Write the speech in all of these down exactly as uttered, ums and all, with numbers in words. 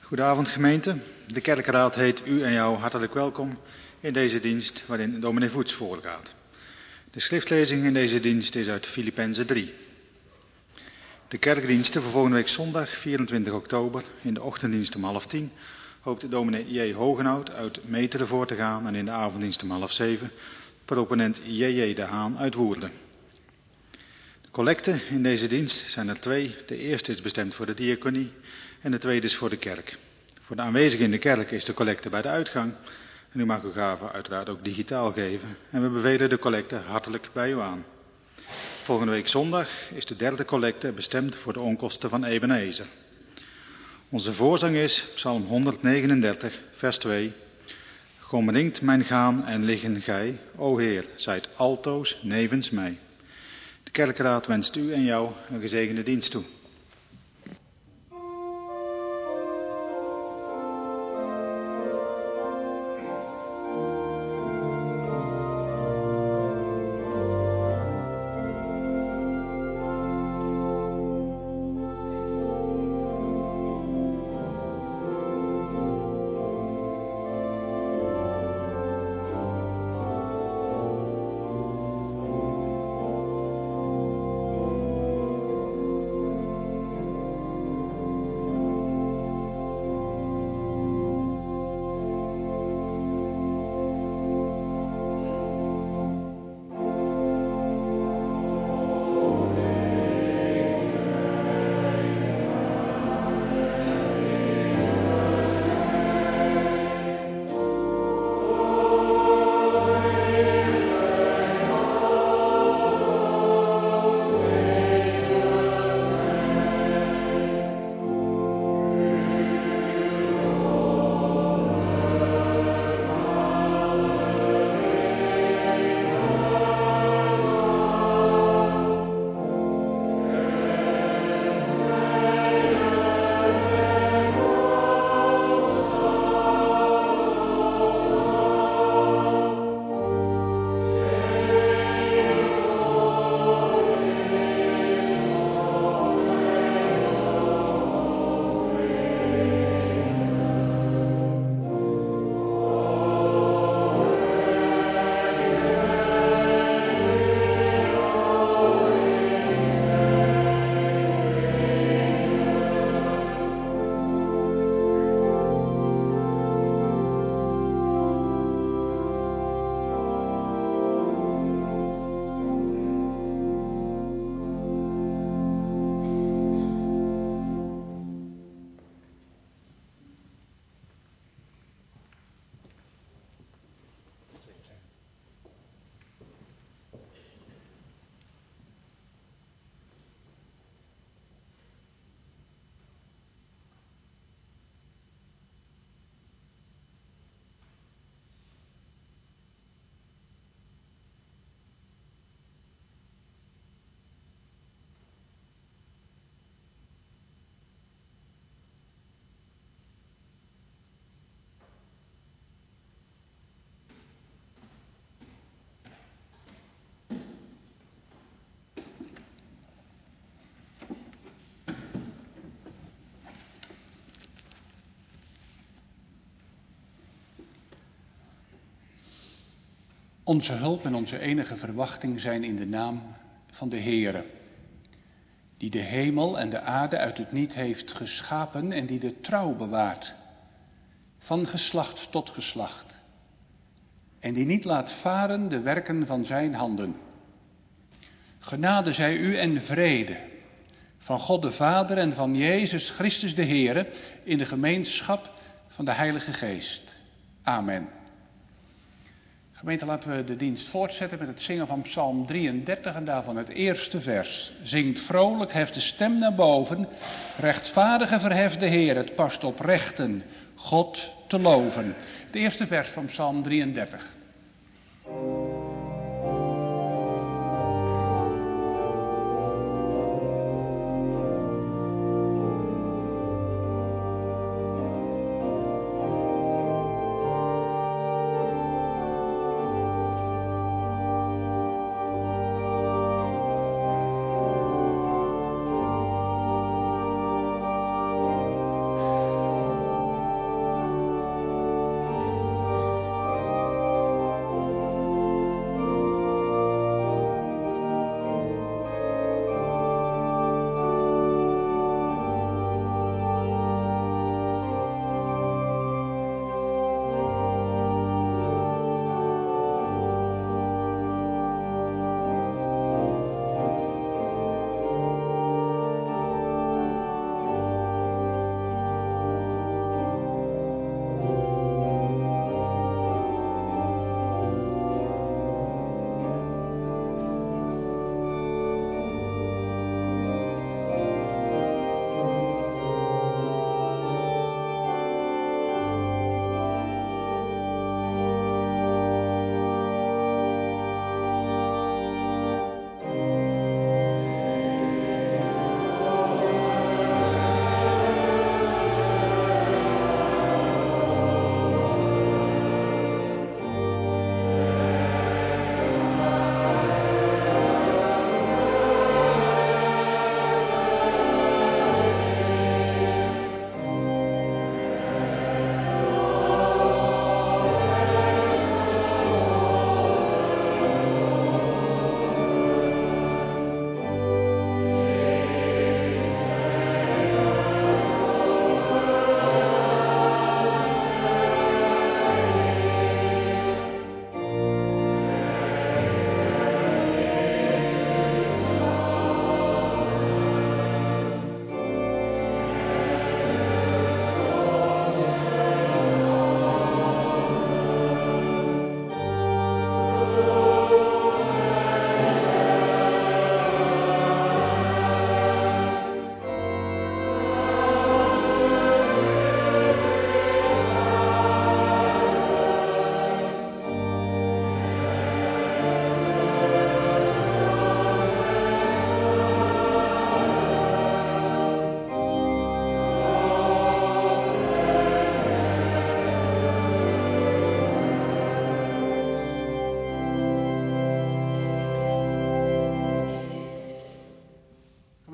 Goedenavond gemeente. De kerkenraad heet u en jou hartelijk welkom in deze dienst waarin dominee Voets voorgaat. De schriftlezing in deze dienst is uit Filippenzen drie. De kerkdiensten voor volgende week zondag vierentwintig oktober in de ochtenddienst om half tien hoopt dominee J. Hogenhout uit Meteren voor te gaan en in de avonddienst om half zeven proponent J J de Haan uit Woerden. De collecten in deze dienst zijn er twee. De eerste is bestemd voor de diaconie en de tweede is voor de kerk. Voor de aanwezigen in de kerk is de collecte bij de uitgang. En u mag uw gave uiteraard ook digitaal geven. En we bevelen de collecte hartelijk bij u aan. Volgende week zondag is de derde collecte bestemd voor de onkosten van Ebenezer. Onze voorzang is Psalm honderdnegenendertig, vers twee. Omringt mijn gaan en liggen gij, o Heer, zijt altoos nevens mij. De kerkenraad wenst u en jou een gezegende dienst toe. Onze hulp en onze enige verwachting zijn in de naam van de Heere, die de hemel en de aarde uit het niet heeft geschapen en die de trouw bewaart, van geslacht tot geslacht, en die niet laat varen de werken van zijn handen. Genade zij u en vrede, van God de Vader en van Jezus Christus de Heere, in de gemeenschap van de Heilige Geest. Amen. Gemeente, laten we de dienst voortzetten met het zingen van Psalm drieëndertig en daarvan het eerste vers. Zingt vrolijk, heft de stem naar boven. Rechtvaardige verheft de Heer, het past op rechten, God te loven. Het eerste vers van Psalm drieëndertig.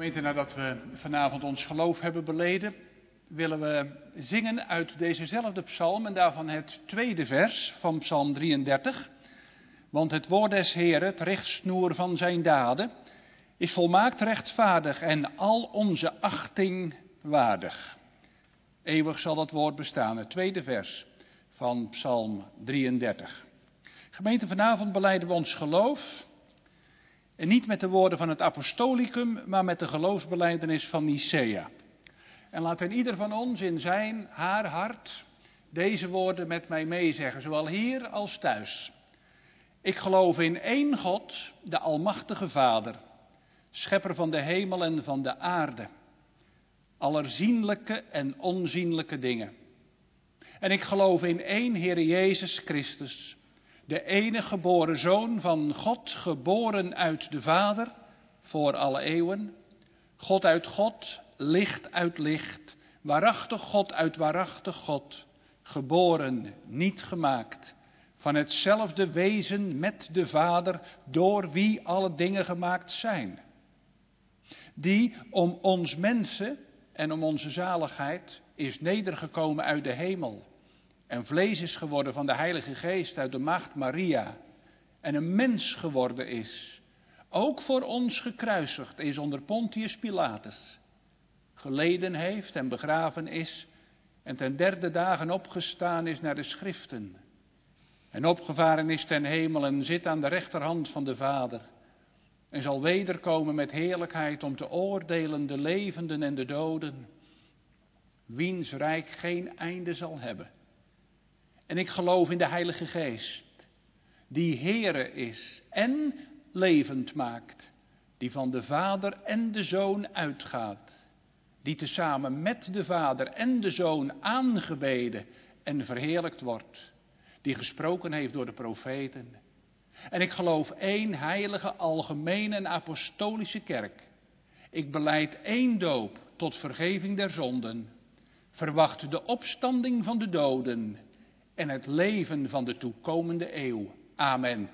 Gemeente, nadat we vanavond ons geloof hebben beleden, willen we zingen uit dezezelfde psalm en daarvan het tweede vers van psalm drieëndertig. Want het woord des Heeren, het richtsnoer van zijn daden, is volmaakt rechtvaardig en al onze achting waardig. Eeuwig zal dat woord bestaan, het tweede vers van psalm drieëndertig. Gemeente, vanavond belijden we ons geloof. En niet met de woorden van het apostolicum, maar met de geloofsbelijdenis van Nicea. En laat een ieder van ons in zijn, haar hart deze woorden met mij meezeggen, zowel hier als thuis. Ik geloof in één God, de almachtige Vader, schepper van de hemel en van de aarde, aller zienlijke en onzienlijke dingen. En ik geloof in één Heere Jezus Christus, de enige geboren Zoon van God, geboren uit de Vader, voor alle eeuwen. God uit God, licht uit licht, waarachtig God uit waarachtig God, geboren, niet gemaakt, van hetzelfde wezen met de Vader, door wie alle dingen gemaakt zijn. Die om ons mensen en om onze zaligheid is nedergekomen uit de hemel. En vlees is geworden van de Heilige Geest uit de maagd Maria. En een mens geworden is. Ook voor ons gekruisigd is onder Pontius Pilatus. Geleden heeft en begraven is. En ten derde dagen opgestaan is naar de schriften. En opgevaren is ten hemel en zit aan de rechterhand van de Vader. En zal wederkomen met heerlijkheid om te oordelen de levenden en de doden. Wiens rijk geen einde zal hebben. En ik geloof in de Heilige Geest, die Heere is en levend maakt, die van de Vader en de Zoon uitgaat, die tezamen met de Vader en de Zoon aangebeden en verheerlijkt wordt, die gesproken heeft door de profeten. En ik geloof één heilige, algemene en apostolische kerk. Ik belijd één doop tot vergeving der zonden, verwacht de opstanding van de doden en het leven van de toekomende eeuw. Amen.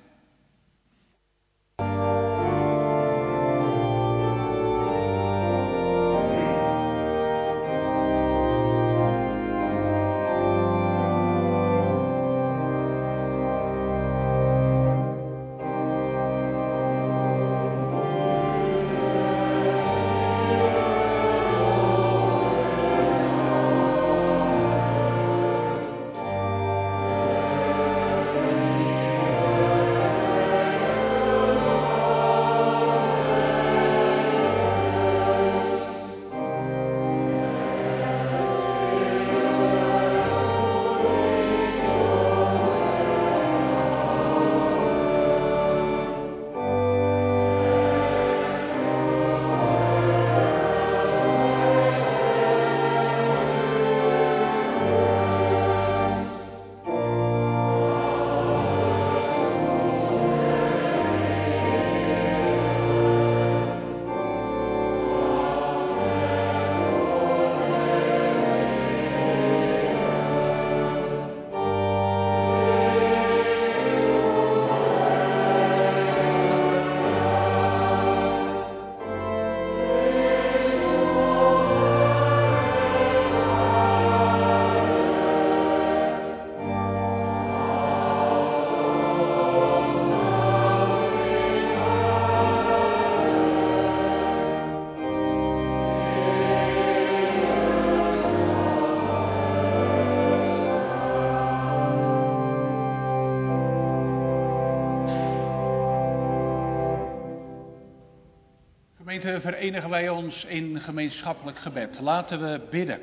Gemeente, verenigen wij ons in gemeenschappelijk gebed. Laten we bidden.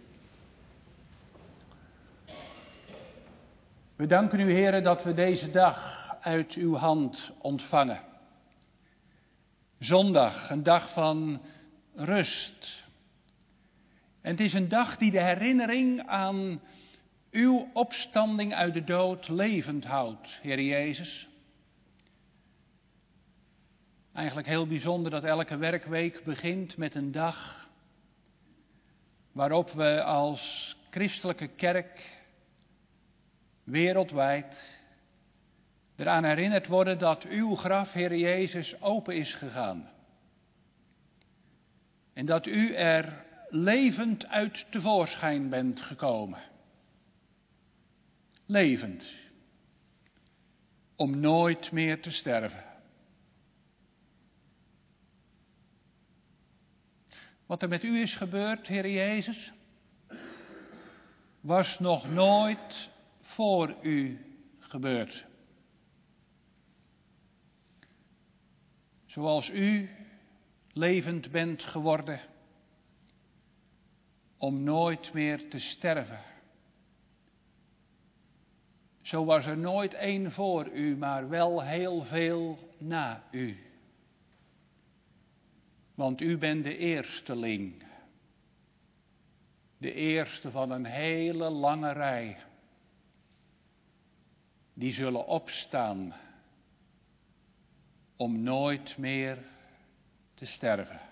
We danken u, Heere, dat we deze dag uit uw hand ontvangen. Zondag, een dag van rust. En het is een dag die de herinnering aan uw opstanding uit de dood levend houdt, Heer Jezus. Eigenlijk heel bijzonder dat elke werkweek begint met een dag waarop we als christelijke kerk wereldwijd eraan herinnerd worden dat uw graf, Heer Jezus, open is gegaan. En dat u er levend uit tevoorschijn bent gekomen. Levend. Om nooit meer te sterven. Wat er met u is gebeurd, Heer Jezus, was nog nooit voor u gebeurd. Zoals u levend bent geworden om nooit meer te sterven. Zo was er nooit één voor u, maar wel heel veel na u. Want u bent de eersteling. De eerste van een hele lange rij. Die zullen opstaan om nooit meer te sterven.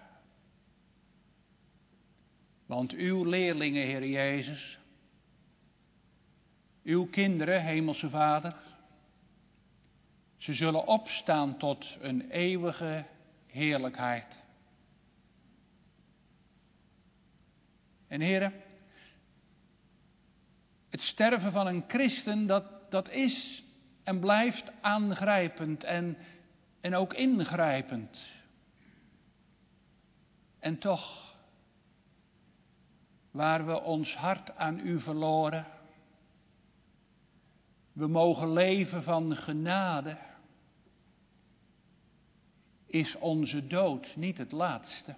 Want uw leerlingen, Heer Jezus, uw kinderen, Hemelse Vader, ze zullen opstaan tot een eeuwige heerlijkheid. En heren, het sterven van een christen, dat, dat is en blijft aangrijpend en, en ook ingrijpend. En toch, waar we ons hart aan u verloren, we mogen leven van genade, is onze dood niet het laatste.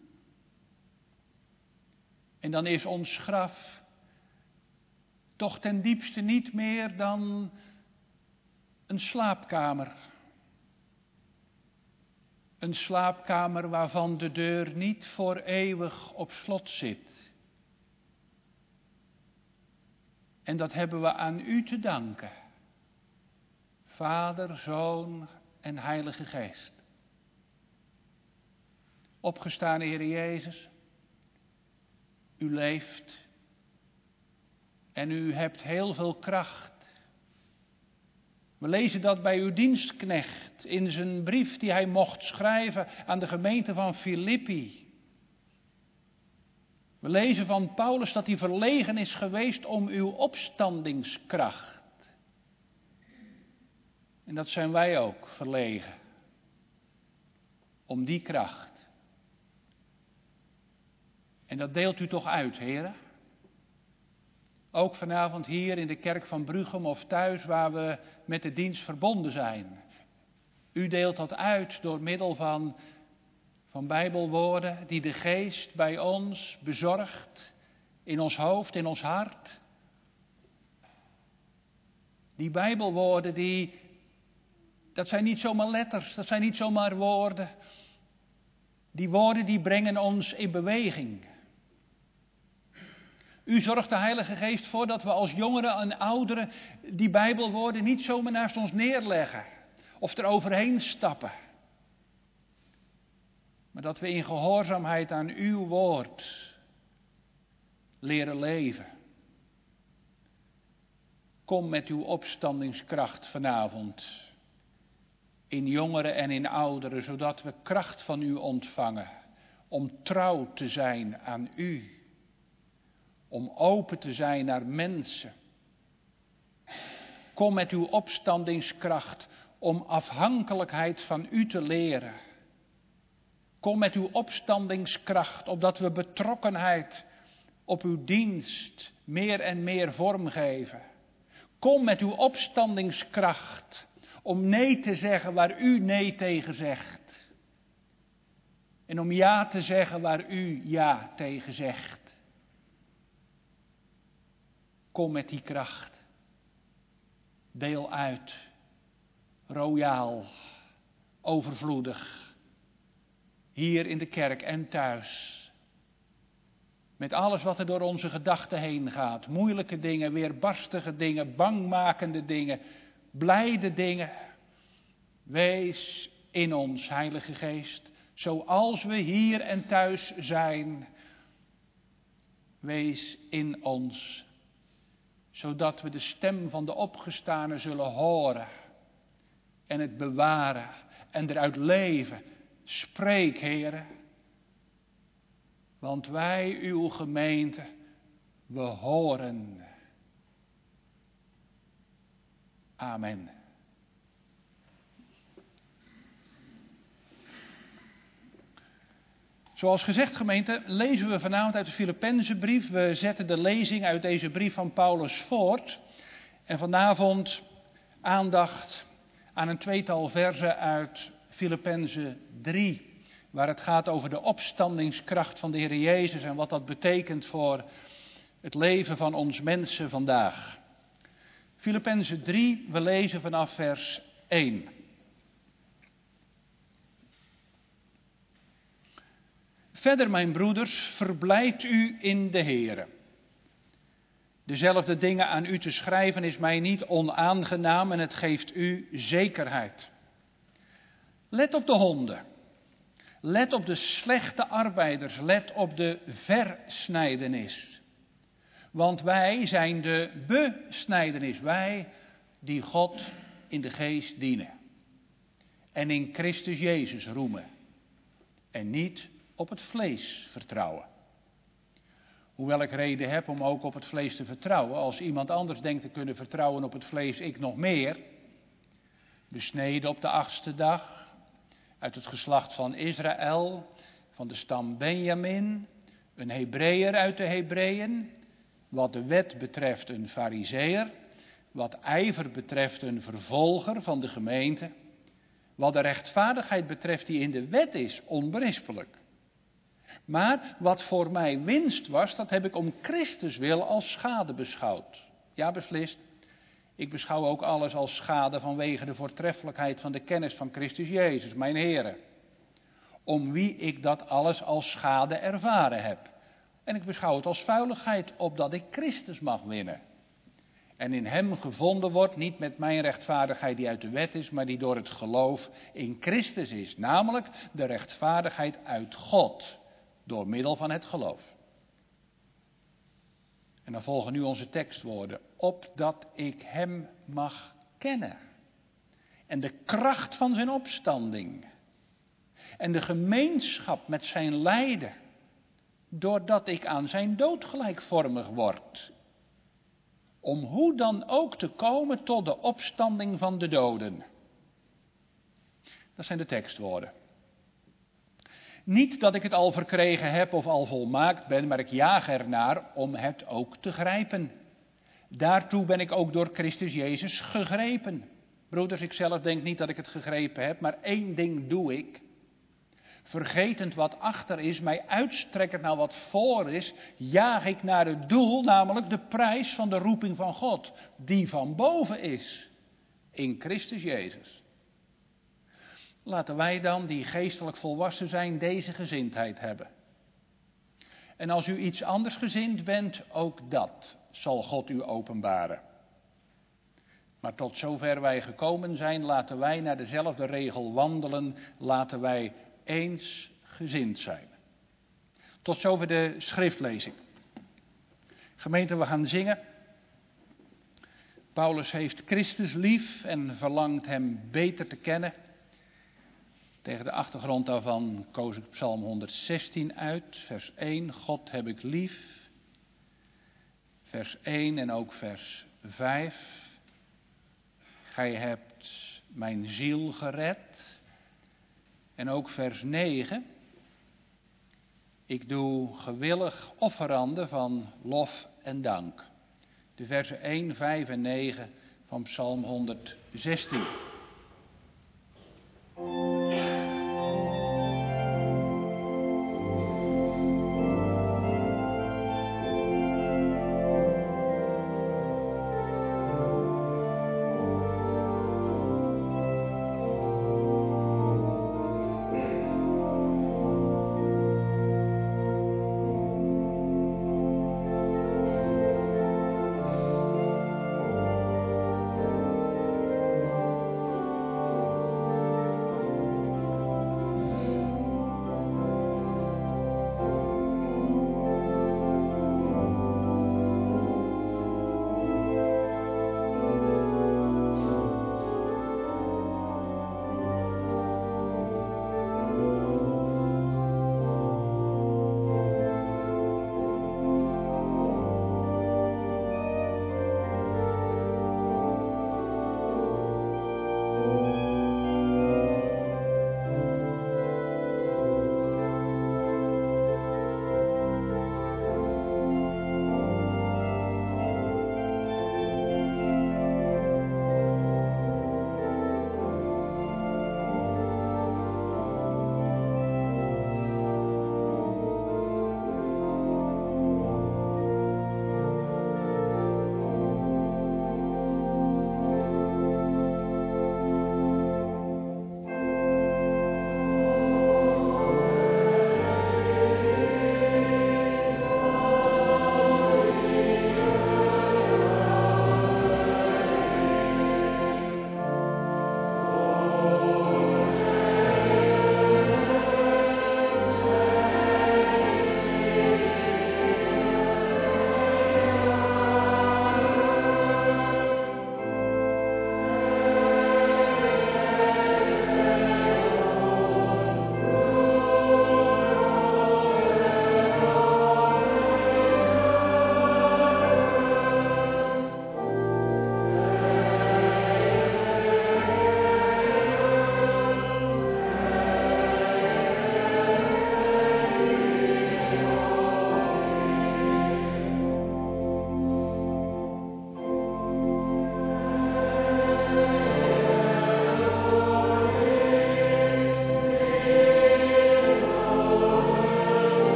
En dan is ons graf toch ten diepste niet meer dan een slaapkamer. Een slaapkamer waarvan de deur niet voor eeuwig op slot zit. En dat hebben we aan u te danken. Vader, Zoon en Heilige Geest. Opgestane Heer Jezus, u leeft en u hebt heel veel kracht. We lezen dat bij uw dienstknecht in zijn brief die hij mocht schrijven aan de gemeente van Filippi. We lezen van Paulus dat hij verlegen is geweest om uw opstandingskracht. En dat zijn wij ook, verlegen. Om die kracht. En dat deelt u toch uit, heren? Ook vanavond hier in de kerk van Bruchem of thuis waar we met de dienst verbonden zijn. U deelt dat uit door middel van, van Bijbelwoorden die de geest bij ons bezorgt. In ons hoofd, in ons hart. Die Bijbelwoorden, die, dat zijn niet zomaar letters, dat zijn niet zomaar woorden. Die woorden die brengen ons in beweging. U zorgt de Heilige Geest voor dat we als jongeren en ouderen die Bijbelwoorden niet zomaar naast ons neerleggen. Of er overheen stappen. Maar dat we in gehoorzaamheid aan uw woord leren leven. Kom met uw opstandingskracht vanavond. In jongeren en in ouderen, zodat we kracht van u ontvangen. Om trouw te zijn aan u. Om open te zijn naar mensen. Kom met uw opstandingskracht om afhankelijkheid van u te leren. Kom met uw opstandingskracht opdat we betrokkenheid op uw dienst meer en meer vormgeven. Kom met uw opstandingskracht om nee te zeggen waar u nee tegen zegt. En om ja te zeggen waar u ja tegen zegt. Kom met die kracht. Deel uit. Royaal. Overvloedig. Hier in de kerk en thuis. Met alles wat er door onze gedachten heen gaat. Moeilijke dingen, weerbarstige dingen, bangmakende dingen, blijde dingen. Wees in ons, Heilige Geest, zoals we hier en thuis zijn. Wees in ons, zodat we de stem van de opgestane zullen horen en het bewaren en eruit leven. Spreek, Heere. Want wij, uw gemeente, we horen. Amen. Zoals gezegd, gemeente, lezen we vanavond uit de Filippenzenbrief. We zetten de lezing uit deze brief van Paulus voort. En vanavond aandacht aan een tweetal verzen uit Filippenzen drie. Waar het gaat over de opstandingskracht van de Heer Jezus en wat dat betekent voor het leven van ons mensen vandaag. Filippenzen drie, we lezen vanaf vers één. Verder, mijn broeders, verblijdt u in de Heere. Dezelfde dingen aan u te schrijven is mij niet onaangenaam en het geeft u zekerheid. Let op de honden. Let op de slechte arbeiders. Let op de versnijdenis. Want wij zijn de besnijdenis. Wij die God in de geest dienen. En in Christus Jezus roemen. En niet op het vlees vertrouwen. Hoewel ik reden heb om ook op het vlees te vertrouwen. Als iemand anders denkt te kunnen vertrouwen op het vlees, ik nog meer. Besneden op de achtste dag. Uit het geslacht van Israël. Van de stam Benjamin. Een Hebreeër uit de Hebreeën. Wat de wet betreft een Farizeeër. Wat ijver betreft een vervolger van de gemeente. Wat de rechtvaardigheid betreft die in de wet is, onberispelijk. Maar wat voor mij winst was, dat heb ik om Christus wil als schade beschouwd. Ja, beslist. Ik beschouw ook alles als schade vanwege de voortreffelijkheid van de kennis van Christus Jezus, mijn Heere. Om wie ik dat alles als schade ervaren heb. En ik beschouw het als vuiligheid, opdat ik Christus mag winnen. En in hem gevonden wordt, niet met mijn rechtvaardigheid die uit de wet is, maar die door het geloof in Christus is. Namelijk de rechtvaardigheid uit God, door middel van het geloof. En dan volgen nu onze tekstwoorden. Opdat ik hem mag kennen. En de kracht van zijn opstanding. En de gemeenschap met zijn lijden. Doordat ik aan zijn dood gelijkvormig word. Om hoe dan ook te komen tot de opstanding van de doden. Dat zijn de tekstwoorden. Niet dat ik het al verkregen heb of al volmaakt ben, maar ik jaag ernaar om het ook te grijpen. Daartoe ben ik ook door Christus Jezus gegrepen. Broeders, ik zelf denk niet dat ik het gegrepen heb, maar één ding doe ik. Vergetend wat achter is, mij uitstrekkend naar wat voor is, jaag ik naar het doel, namelijk de prijs van de roeping van God, die van boven is, in Christus Jezus. Laten wij dan, die geestelijk volwassen zijn, deze gezindheid hebben. En als u iets anders gezind bent, ook dat zal God u openbaren. Maar tot zover wij gekomen zijn, laten wij naar dezelfde regel wandelen, laten wij eensgezind zijn. Tot zover de schriftlezing. Gemeente, we gaan zingen. Paulus heeft Christus lief en verlangt hem beter te kennen. Tegen de achtergrond daarvan koos ik Psalm honderdzestien uit, vers één, God heb ik lief. Vers één en ook vers vijf. Gij hebt mijn ziel gered. En ook vers negen. Ik doe gewillig offeranden van lof en dank. De versen één, vijf en negen van Psalm honderdzestien.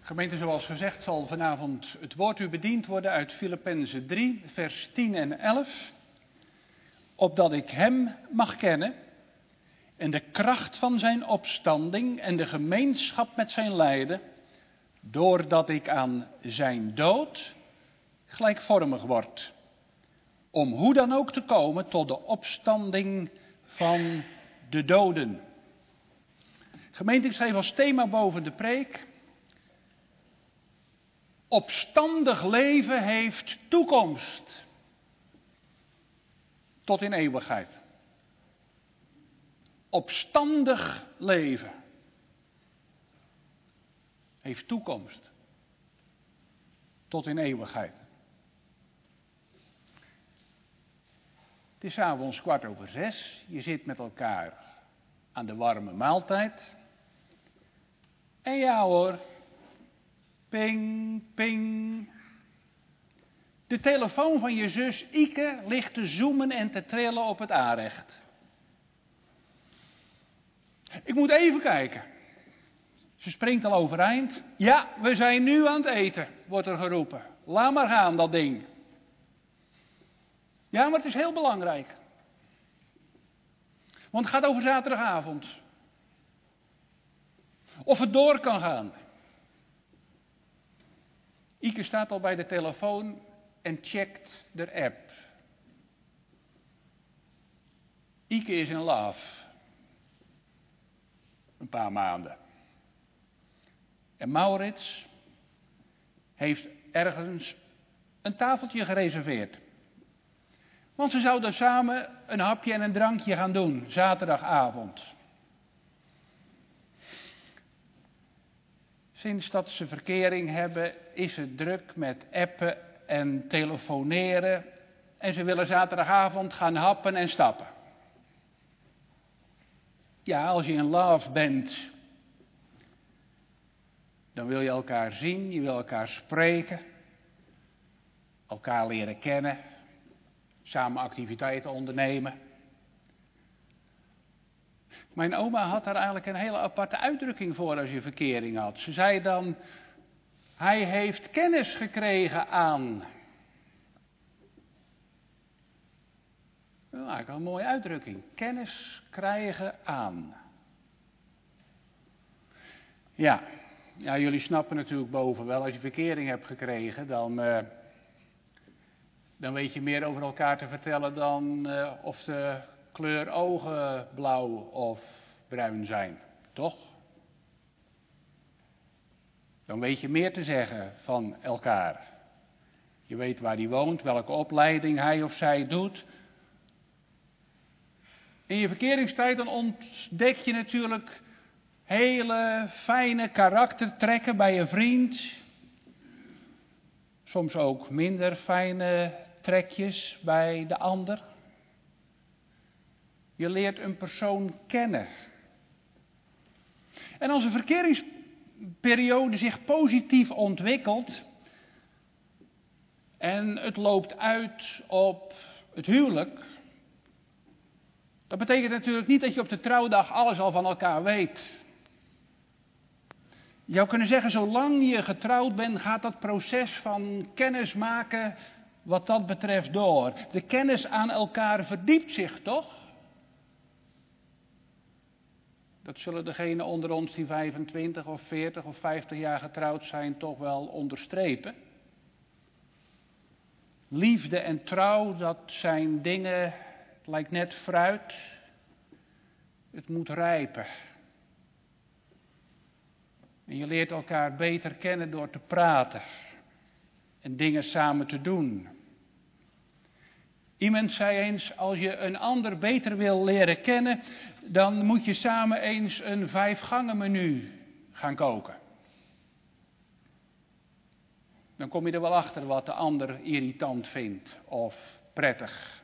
Gemeente, zoals gezegd zal vanavond het woord u bediend worden uit Filippenzen drie, vers tien en elf. Opdat ik hem mag kennen en de kracht van zijn opstanding en de gemeenschap met zijn lijden, doordat ik aan zijn dood gelijkvormig word. Om hoe dan ook te komen tot de opstanding van de doden. Gemeente, ik schreef als thema boven de preek: opstandig leven heeft toekomst. Tot in eeuwigheid. Opstandig leven heeft toekomst. Tot in eeuwigheid. Het is 's avonds kwart over zes. Je zit met elkaar aan de warme maaltijd. En ja hoor, ping, ping. De telefoon van je zus Ike ligt te zoemen en te trillen op het aanrecht. Ik moet even kijken. Ze springt al overeind. Ja, we zijn nu aan het eten, wordt er geroepen. Laat maar gaan, dat ding. Ja, maar het is heel belangrijk. Want het gaat over zaterdagavond. Of het door kan gaan. Ike staat al bij de telefoon en checkt de app. Ike is in love. Een paar maanden. En Maurits heeft ergens een tafeltje gereserveerd. Want ze zouden samen een hapje en een drankje gaan doen, zaterdagavond. Sinds dat ze verkering hebben, is het druk met appen en telefoneren. En ze willen zaterdagavond gaan happen en stappen. Ja, als je in love bent, dan wil je elkaar zien, je wil elkaar spreken, elkaar leren kennen, samen activiteiten ondernemen. Mijn oma had daar eigenlijk een hele aparte uitdrukking voor als je verkering had. Ze zei dan, hij heeft kennis gekregen aan. Nou, eigenlijk een mooie uitdrukking. Kennis krijgen aan. Ja, ja, jullie snappen natuurlijk boven wel, als je verkering hebt gekregen, dan, uh, dan weet je meer over elkaar te vertellen dan uh, of de kleur ogen blauw of bruin zijn, toch? Dan weet je meer te zeggen van elkaar. Je weet waar hij woont, welke opleiding hij of zij doet. In je verkeringstijd dan ontdek je natuurlijk hele fijne karaktertrekken bij je vriend. Soms ook minder fijne trekjes bij de ander. Je leert een persoon kennen. En als een verkeringsperiode zich positief ontwikkelt en het loopt uit op het huwelijk, dat betekent natuurlijk niet dat je op de trouwdag alles al van elkaar weet. Je zou kunnen zeggen, zolang je getrouwd bent, gaat dat proces van kennis maken wat dat betreft door. De kennis aan elkaar verdiept zich toch? Dat zullen degenen onder ons die vijfentwintig of veertig of vijftig jaar getrouwd zijn toch wel onderstrepen. Liefde en trouw, dat zijn dingen, het lijkt net fruit. Het moet rijpen. En je leert elkaar beter kennen door te praten en dingen samen te doen. Iemand zei eens, als je een ander beter wil leren kennen, dan moet je samen eens een vijfgangen menu gaan koken. Dan kom je er wel achter wat de ander irritant vindt of prettig.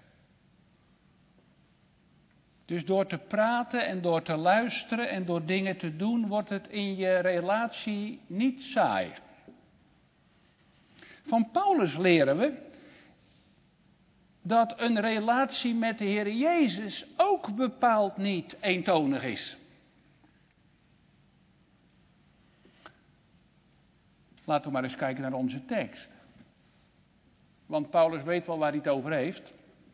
Dus door te praten en door te luisteren en door dingen te doen, wordt het in je relatie niet saai. Van Paulus leren we dat een relatie met de Heer Jezus ook bepaald niet eentonig is. Laten we maar eens kijken naar onze tekst. Want Paulus weet wel waar hij het over heeft.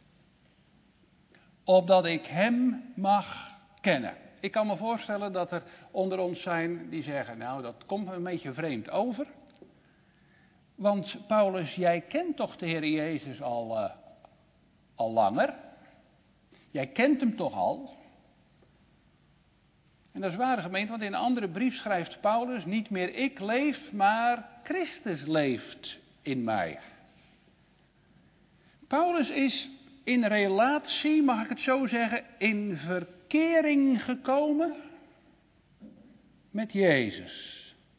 Opdat ik hem mag kennen. Ik kan me voorstellen dat er onder ons zijn die zeggen, nou dat komt me een beetje vreemd over. Want Paulus, jij kent toch de Heer Jezus al, uh, al langer? Jij kent hem toch al? En dat is waar, gemeente, want in een andere brief schrijft Paulus, niet meer ik leef, maar Christus leeft in mij. Paulus is in relatie, mag ik het zo zeggen, in verkering gekomen met Jezus.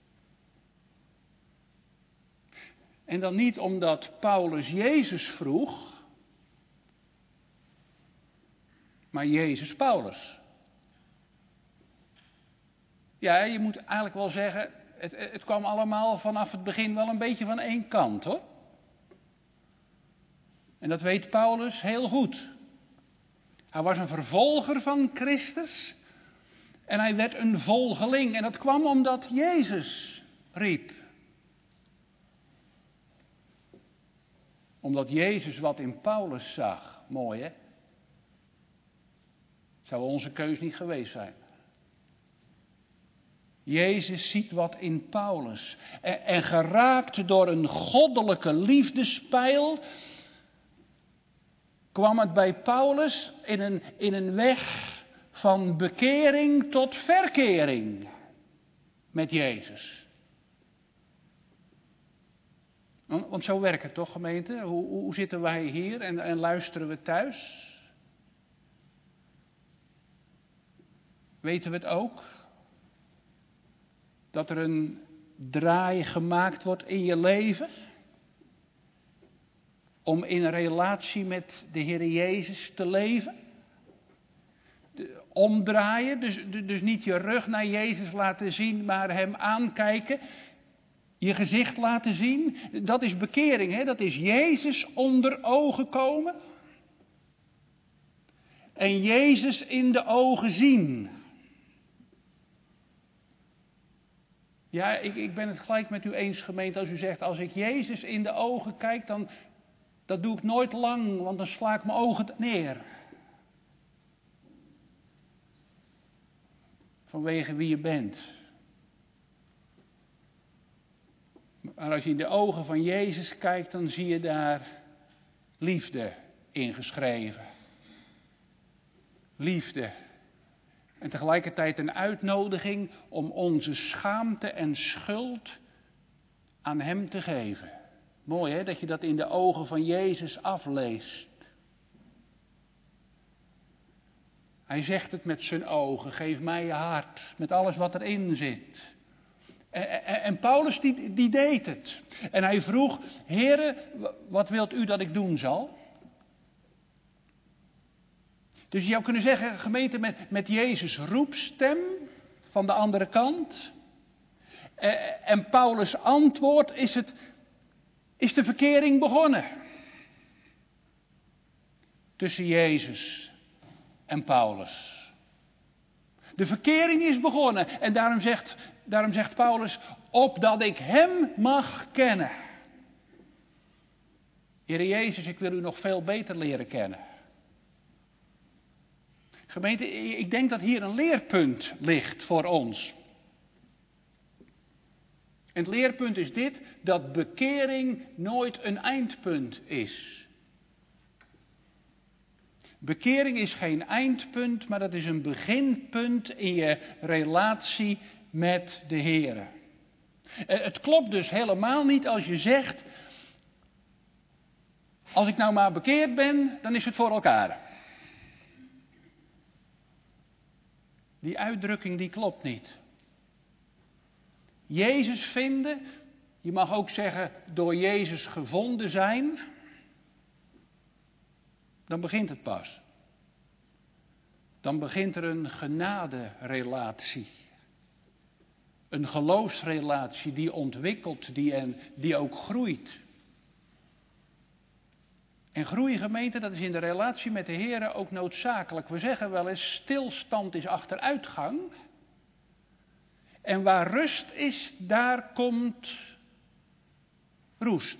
En dan niet omdat Paulus Jezus vroeg, maar Jezus Paulus. Ja, je moet eigenlijk wel zeggen, het, het kwam allemaal vanaf het begin wel een beetje van één kant, hoor. En dat weet Paulus heel goed. Hij was een vervolger van Christus en hij werd een volgeling. En dat kwam omdat Jezus riep. Omdat Jezus wat in Paulus zag. Mooi, hè? Zou onze keus niet geweest zijn. Jezus ziet wat in Paulus. En, en geraakt door een goddelijke liefdespijl kwam het bij Paulus in een, in een weg van bekering tot verkering met Jezus. Want, want zo werkt het toch, gemeente? Hoe, hoe zitten wij hier en, en luisteren we thuis? Weten we het ook? Dat er een draai gemaakt wordt in je leven? Om in relatie met de Heer Jezus te leven? De, omdraaien, dus, dus niet je rug naar Jezus laten zien, maar hem aankijken. Je gezicht laten zien. Dat is bekering, hè? Dat is Jezus onder ogen komen. En Jezus in de ogen zien. Ja, ik, ik ben het gelijk met u eens, gemeente, als u zegt, als ik Jezus in de ogen kijk, dan, dat doe ik nooit lang, want dan sla ik mijn ogen neer. Vanwege wie je bent. Maar als je in de ogen van Jezus kijkt, dan zie je daar liefde ingeschreven. Liefde. En tegelijkertijd een uitnodiging om onze schaamte en schuld aan hem te geven. Mooi, hè, dat je dat in de ogen van Jezus afleest. Hij zegt het met zijn ogen, geef mij je hart, met alles wat erin zit. En, en, en Paulus die, die deed het. En hij vroeg, Heere, wat wilt u dat ik doen zal? Dus je zou kunnen zeggen, gemeente, met, met Jezus roepstem van de andere kant. En, en Paulus' antwoord is, het, is de verkering begonnen. Tussen Jezus en Paulus. De verkering is begonnen. En daarom zegt, daarom zegt Paulus, opdat ik hem mag kennen. Heere Jezus, ik wil u nog veel beter leren kennen. Gemeente, ik denk dat hier een leerpunt ligt voor ons. En het leerpunt is dit, dat bekering nooit een eindpunt is. Bekering is geen eindpunt, maar dat is een beginpunt in je relatie met de Heere. Het klopt dus helemaal niet als je zegt, als ik nou maar bekeerd ben, dan is het voor elkaar. Die uitdrukking die klopt niet. Jezus vinden, je mag ook zeggen door Jezus gevonden zijn, dan begint het pas. Dan begint er een genaderelatie. Een geloofsrelatie die ontwikkelt, die, en, die ook groeit. En groei, gemeente, dat is in de relatie met de Heer ook noodzakelijk. We zeggen wel eens, stilstand is achteruitgang. En waar rust is, daar komt roest.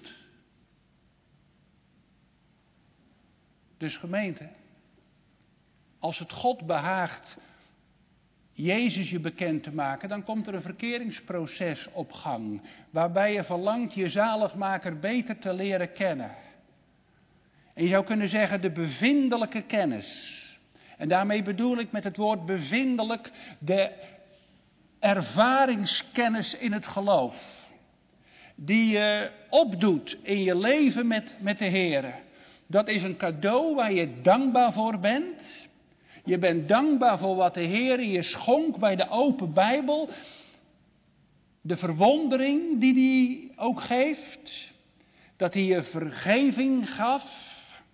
Dus gemeente, als het God behaagt Jezus je bekend te maken, dan komt er een verkeringsproces op gang, waarbij je verlangt je zaligmaker beter te leren kennen. En je zou kunnen zeggen de bevindelijke kennis. En daarmee bedoel ik met het woord bevindelijk de ervaringskennis in het geloof. Die je opdoet in je leven met, met de Heer. Dat is een cadeau waar je dankbaar voor bent. Je bent dankbaar voor wat de Heer je schonk bij de open Bijbel. De verwondering die hij ook geeft. Dat hij je vergeving gaf.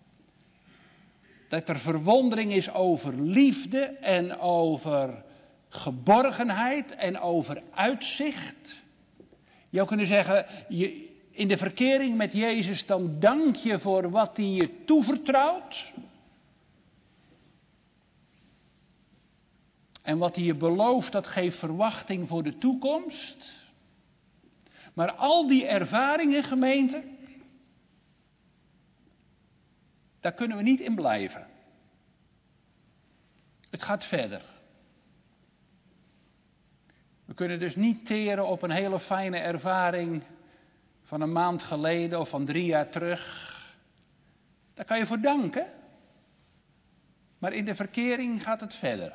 Dat er verwondering is over liefde en over geborgenheid en over uitzicht. Je zou kunnen zeggen, je, in de verkering met Jezus, dan dank je voor wat hij je toevertrouwt. En wat hij je belooft, dat geeft verwachting voor de toekomst. Maar al die ervaringen, gemeente, daar kunnen we niet in blijven. Het gaat verder. We kunnen dus niet teren op een hele fijne ervaring van een maand geleden of van drie jaar terug. Daar kan je voor danken. Maar in de verkering gaat het verder.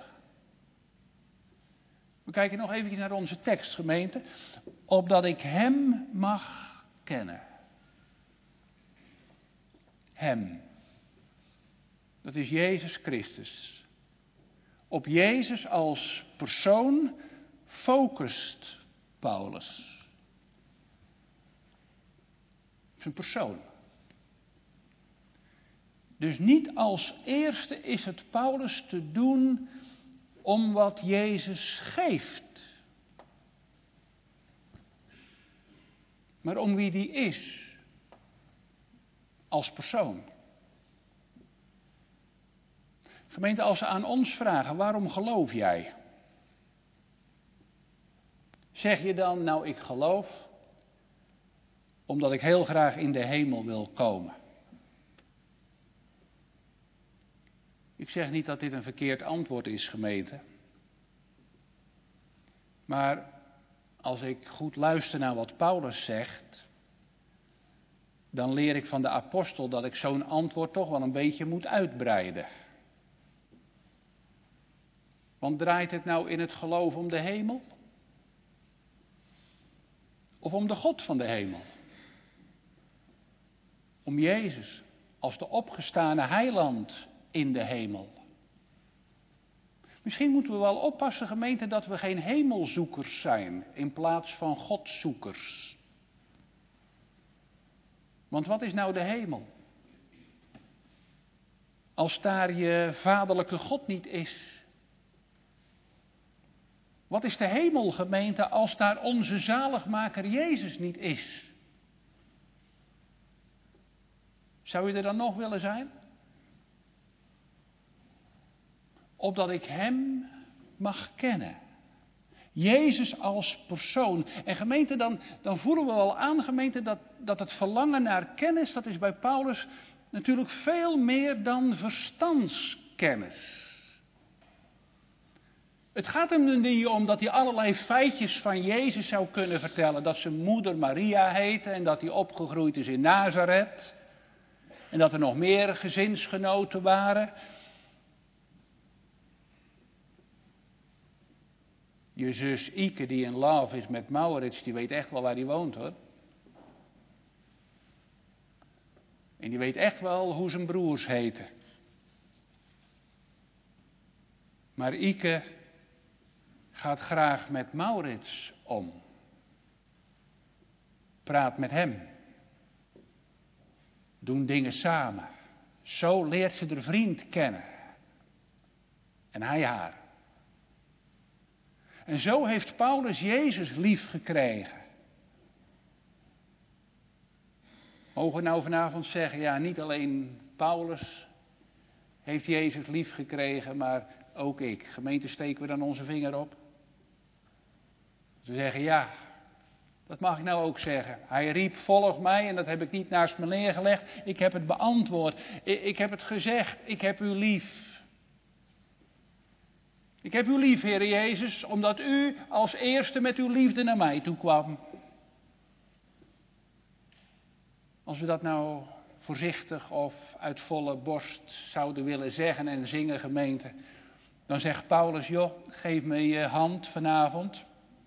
We kijken nog even naar onze tekst, gemeente. Opdat ik hem mag kennen. Hem. Dat is Jezus Christus. Op Jezus als persoon focust Paulus. Zijn persoon. Dus niet als eerste is het Paulus te doen om wat Jezus geeft. Maar om wie die is. Als persoon. Gemeente, als ze aan ons vragen, waarom geloof jij? Zeg je dan, nou ik geloof, omdat ik heel graag in de hemel wil komen. Ik zeg niet dat dit een verkeerd antwoord is, gemeente. Maar als ik goed luister naar wat Paulus zegt, dan leer ik van de apostel dat ik zo'n antwoord toch wel een beetje moet uitbreiden. Want draait het nou in het geloof om de hemel? Of om de God van de hemel? Om Jezus als de opgestane heiland in de hemel. Misschien moeten we wel oppassen, gemeente, dat we geen hemelzoekers zijn in plaats van Godzoekers. Want wat is nou de hemel? Als daar je vaderlijke God niet is. Wat is de hemel, gemeente, als daar onze zaligmaker Jezus niet is? Zou je er dan nog willen zijn? Opdat ik hem mag kennen. Jezus als persoon. En gemeente, dan, dan voelen we wel aan, gemeente, dat, dat het verlangen naar kennis, dat is bij Paulus natuurlijk veel meer dan verstandskennis. Het gaat hem er niet om dat hij allerlei feitjes van Jezus zou kunnen vertellen. Dat zijn moeder Maria heette en dat hij opgegroeid is in Nazareth. En dat er nog meer gezinsgenoten waren. Je zus Ike die in love is met Maurits, die weet echt wel waar hij woont hoor. En die weet echt wel hoe zijn broers heten. Maar Ike gaat graag met Maurits om. Praat met hem. Doen dingen samen. Zo leert ze haar vriend kennen. En hij haar. En zo heeft Paulus Jezus lief gekregen. Mogen we nou vanavond zeggen, ja, niet alleen Paulus heeft Jezus lief gekregen, maar ook ik. Gemeente, steken we dan onze vinger op? We zeggen, ja, Dat mag ik nou ook zeggen. Hij riep, volg mij, en dat heb ik niet naast me neergelegd. Ik heb het beantwoord. Ik heb het gezegd. Ik heb u lief. Ik heb u lief, Heer Jezus, omdat u als eerste met uw liefde naar mij toe kwam. Als we dat nou voorzichtig of uit volle borst zouden willen zeggen en zingen, gemeente, dan zegt Paulus, joh, geef me je hand vanavond.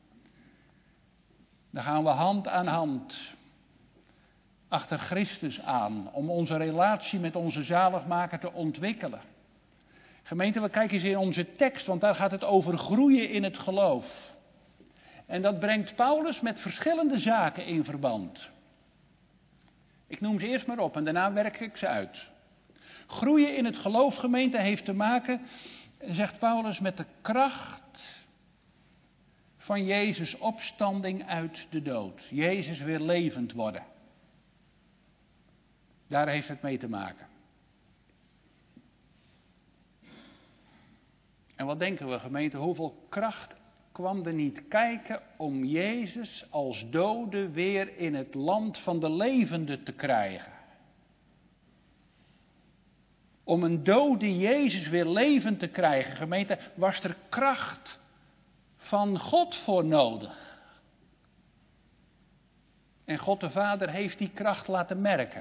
Dan gaan we hand aan hand achter Christus aan om onze relatie met onze zaligmaker te ontwikkelen. Gemeente, we kijken eens in onze tekst, want daar gaat het over groeien in het geloof. En dat brengt Paulus met verschillende zaken in verband. Ik noem ze eerst maar op en daarna werk ik ze uit. Groeien in het geloof, gemeente, heeft te maken, zegt Paulus, met de kracht van Jezus' opstanding uit de dood. Jezus weer levend worden. Daar heeft het mee te maken. En wat denken we, gemeente, hoeveel kracht kwam er niet kijken om Jezus als dode weer in het land van de levenden te krijgen? Om een dode Jezus weer levend te krijgen, gemeente, was er kracht van God voor nodig. En God de Vader heeft die kracht laten merken.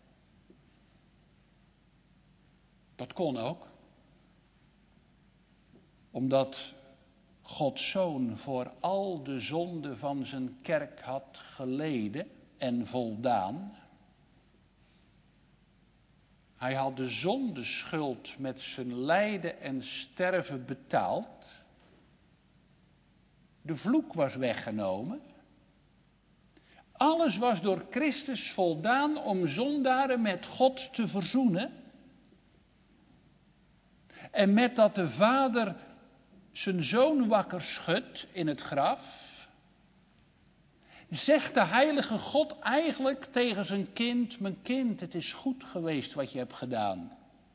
Dat kon ook. Omdat Gods Zoon voor al de zonden van zijn kerk had geleden en voldaan. Hij had de zondeschuld met zijn lijden en sterven betaald. De vloek was weggenomen. Alles was door Christus voldaan om zondaren met God te verzoenen. En met dat de Vader zijn zoon wakker schudt in het graf, zegt de heilige God eigenlijk tegen zijn kind, mijn kind, het is goed geweest wat je hebt gedaan.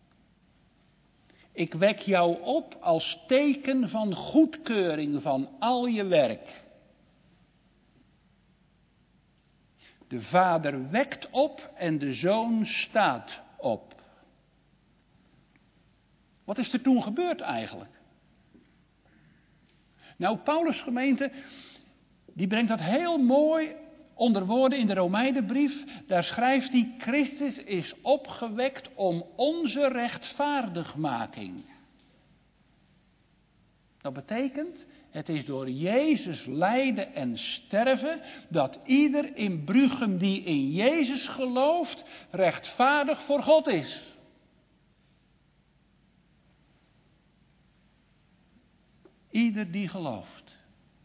Ik wek jou op als teken van goedkeuring van al je werk. De Vader wekt op en de Zoon staat op. Wat is er toen gebeurd eigenlijk? Nou, Paulus, gemeente, die brengt dat heel mooi onder woorden in de Romeinenbrief. Daar schrijft hij, Christus is opgewekt om onze rechtvaardigmaking. Dat betekent, het is door Jezus lijden en sterven dat ieder in Bruchem die in Jezus gelooft rechtvaardig voor God is. Ieder die gelooft.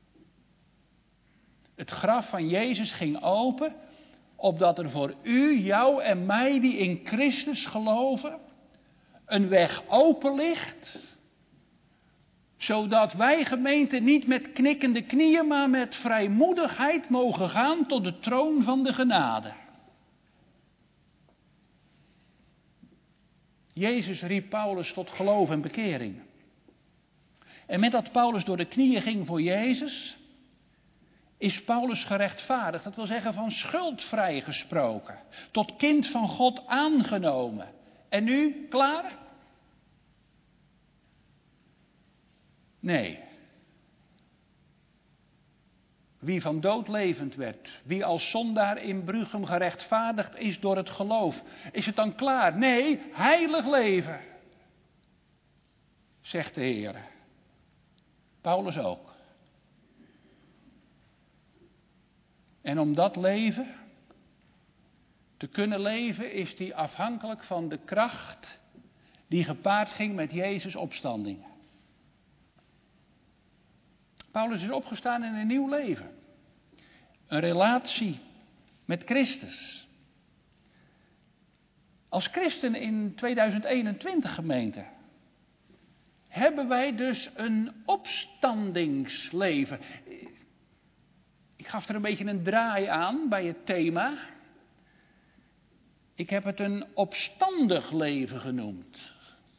Het graf van Jezus ging open, opdat er voor u, jou en mij die in Christus geloven, een weg open ligt, zodat wij, gemeente, niet met knikkende knieën, maar met vrijmoedigheid mogen gaan tot de troon van de genade. Jezus riep Paulus tot geloof en bekering. En met dat Paulus door de knieën ging voor Jezus, is Paulus gerechtvaardigd. Dat wil zeggen van schuld vrijgesproken. Tot kind van God aangenomen. En nu, klaar? Nee. Wie van dood levend werd, wie als zondaar in Bruchem gerechtvaardigd is door het geloof, is het dan klaar? Nee, heilig leven, zegt de Heer. Paulus ook. En om dat leven te kunnen leven, is die afhankelijk van de kracht die gepaard ging met Jezus' opstanding. Paulus is opgestaan in een nieuw leven. Een relatie met Christus. Als christen in tweeduizend eenentwintig, gemeente, hebben wij dus een opstandingsleven. Ik gaf er een beetje een draai aan bij het thema. Ik heb het een opstandig leven genoemd.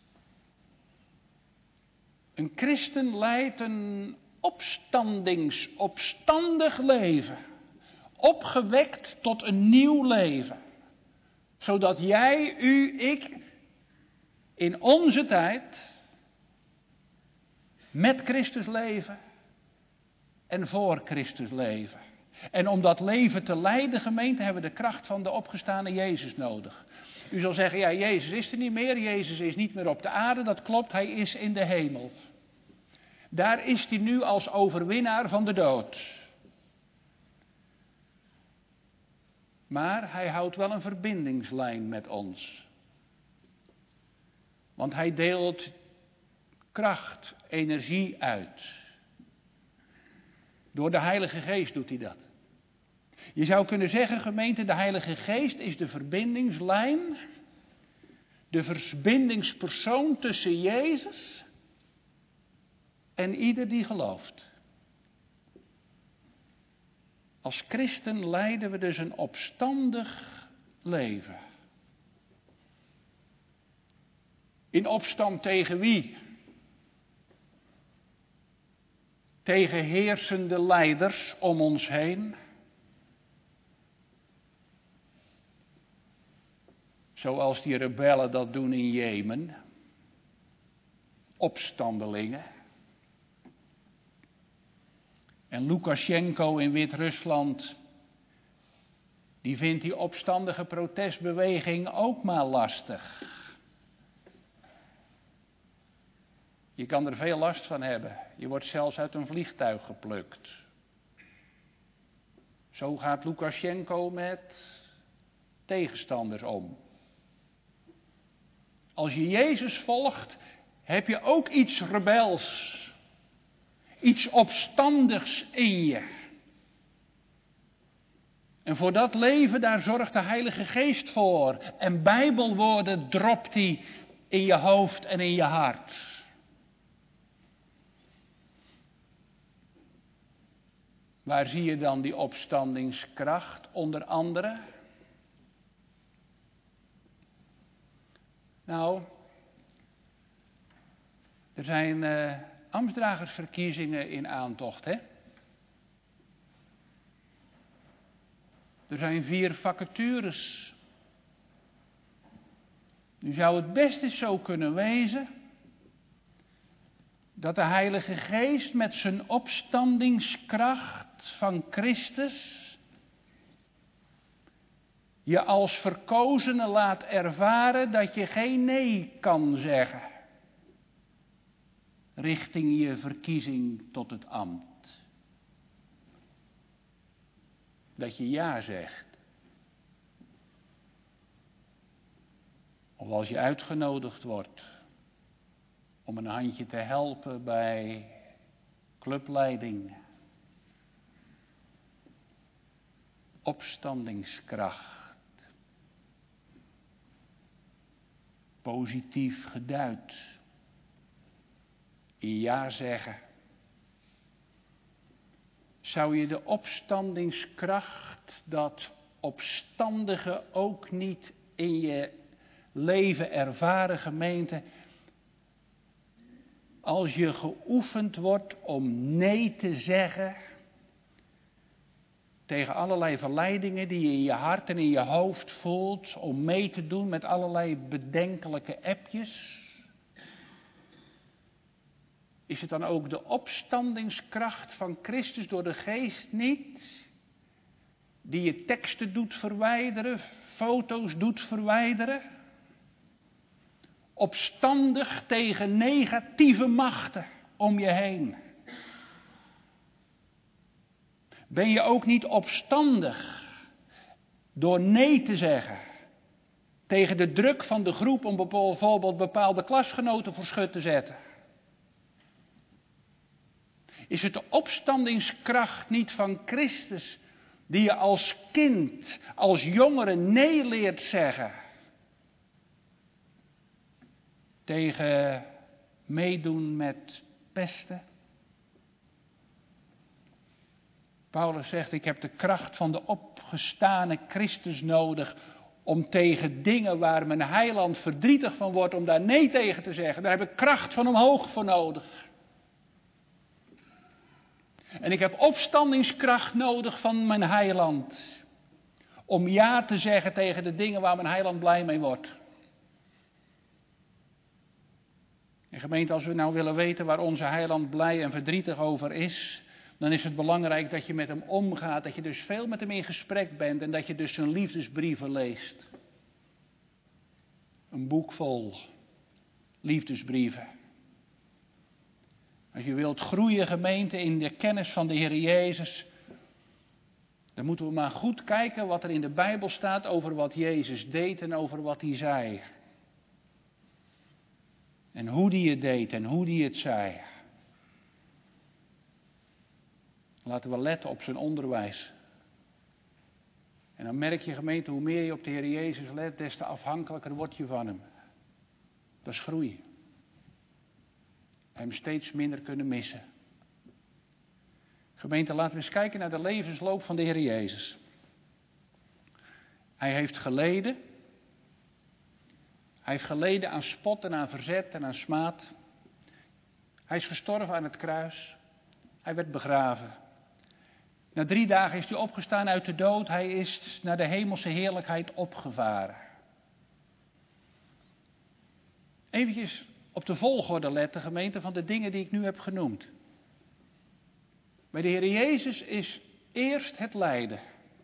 Een christen leidt een opstandings, opstandig leven. Opgewekt tot een nieuw leven. Zodat jij, u, ik in onze tijd met Christus leven en voor Christus leven. En om dat leven te leiden, gemeente, hebben we de kracht van de opgestane Jezus nodig. U zal zeggen, ja, Jezus is er niet meer, Jezus is niet meer op de aarde, dat klopt, hij is in de hemel. Daar is hij nu als overwinnaar van de dood. Maar hij houdt wel een verbindingslijn met ons. Want hij deelt kracht, energie uit. Door de Heilige Geest doet hij dat. Je zou kunnen zeggen, gemeente, de Heilige Geest is de verbindingslijn, de verbindingspersoon tussen Jezus en ieder die gelooft. Als christen leiden we dus een opstandig leven. In opstand tegen wie? Tegen heersende leiders om ons heen. Zoals die rebellen dat doen in Jemen. Opstandelingen. En Lukasjenko in Wit-Rusland, die vindt die opstandige protestbeweging ook maar lastig. Je kan er veel last van hebben. Je wordt zelfs uit een vliegtuig geplukt. Zo gaat Lukasjenko met tegenstanders om. Als je Jezus volgt, heb je ook iets rebels. Iets opstandigs in je. En voor dat leven, daar zorgt de Heilige Geest voor. En Bijbelwoorden dropt hij in je hoofd en in je hart. Waar zie je dan die opstandingskracht onder andere? Nou, er zijn uh, ambtsdragersverkiezingen in aantocht, hè? Er zijn vier vacatures. Nu zou het best eens zo kunnen wezen dat de Heilige Geest met zijn opstandingskracht van Christus je als verkozene laat ervaren dat je geen nee kan zeggen richting je verkiezing tot het ambt. Dat je ja zegt. Of als je uitgenodigd wordt om een handje te helpen bij clubleiding. Opstandingskracht. Positief geduid. Ja zeggen. Zou je de opstandingskracht, dat opstandige ook niet in je leven ervaren, gemeente, als je geoefend wordt om nee te zeggen tegen allerlei verleidingen die je in je hart en in je hoofd voelt, om mee te doen met allerlei bedenkelijke appjes? Is het dan ook de opstandingskracht van Christus door de Geest niet, die je teksten doet verwijderen, foto's doet verwijderen? Opstandig tegen negatieve machten om je heen. Ben je ook niet opstandig door nee te zeggen tegen de druk van de groep om bijvoorbeeld bepaalde klasgenoten voor schut te zetten? Is het de opstandingskracht niet van Christus die je als kind, als jongere nee leert zeggen tegen meedoen met pesten? Paulus zegt, ik heb de kracht van de opgestane Christus nodig om tegen dingen waar mijn heiland verdrietig van wordt, om daar nee tegen te zeggen. Daar heb ik kracht van omhoog voor nodig. En ik heb opstandingskracht nodig van mijn heiland. Om ja te zeggen tegen de dingen waar mijn heiland blij mee wordt. En gemeente, als we nou willen weten waar onze heiland blij en verdrietig over is, dan is het belangrijk dat je met hem omgaat, dat je dus veel met hem in gesprek bent en dat je dus zijn liefdesbrieven leest. Een boek vol liefdesbrieven. Als je wilt groeien, gemeente, in de kennis van de Heer Jezus, dan moeten we maar goed kijken wat er in de Bijbel staat over wat Jezus deed en over wat hij zei. En hoe die het deed en hoe die het zei. Laten we letten op zijn onderwijs. En dan merk je, gemeente, hoe meer je op de Heer Jezus let, des te afhankelijker word je van hem. Dat is groei. Hem steeds minder kunnen missen. Gemeente, laten we eens kijken naar de levensloop van de Heer Jezus. Hij heeft geleden. Hij heeft geleden aan spot en aan verzet en aan smaad. Hij is gestorven aan het kruis. Hij werd begraven. Na drie dagen is hij opgestaan uit de dood. Hij is naar de hemelse heerlijkheid opgevaren. Eventjes op de volgorde letten, gemeente, van de dingen die ik nu heb genoemd. Bij de Heer Jezus is eerst het lijden.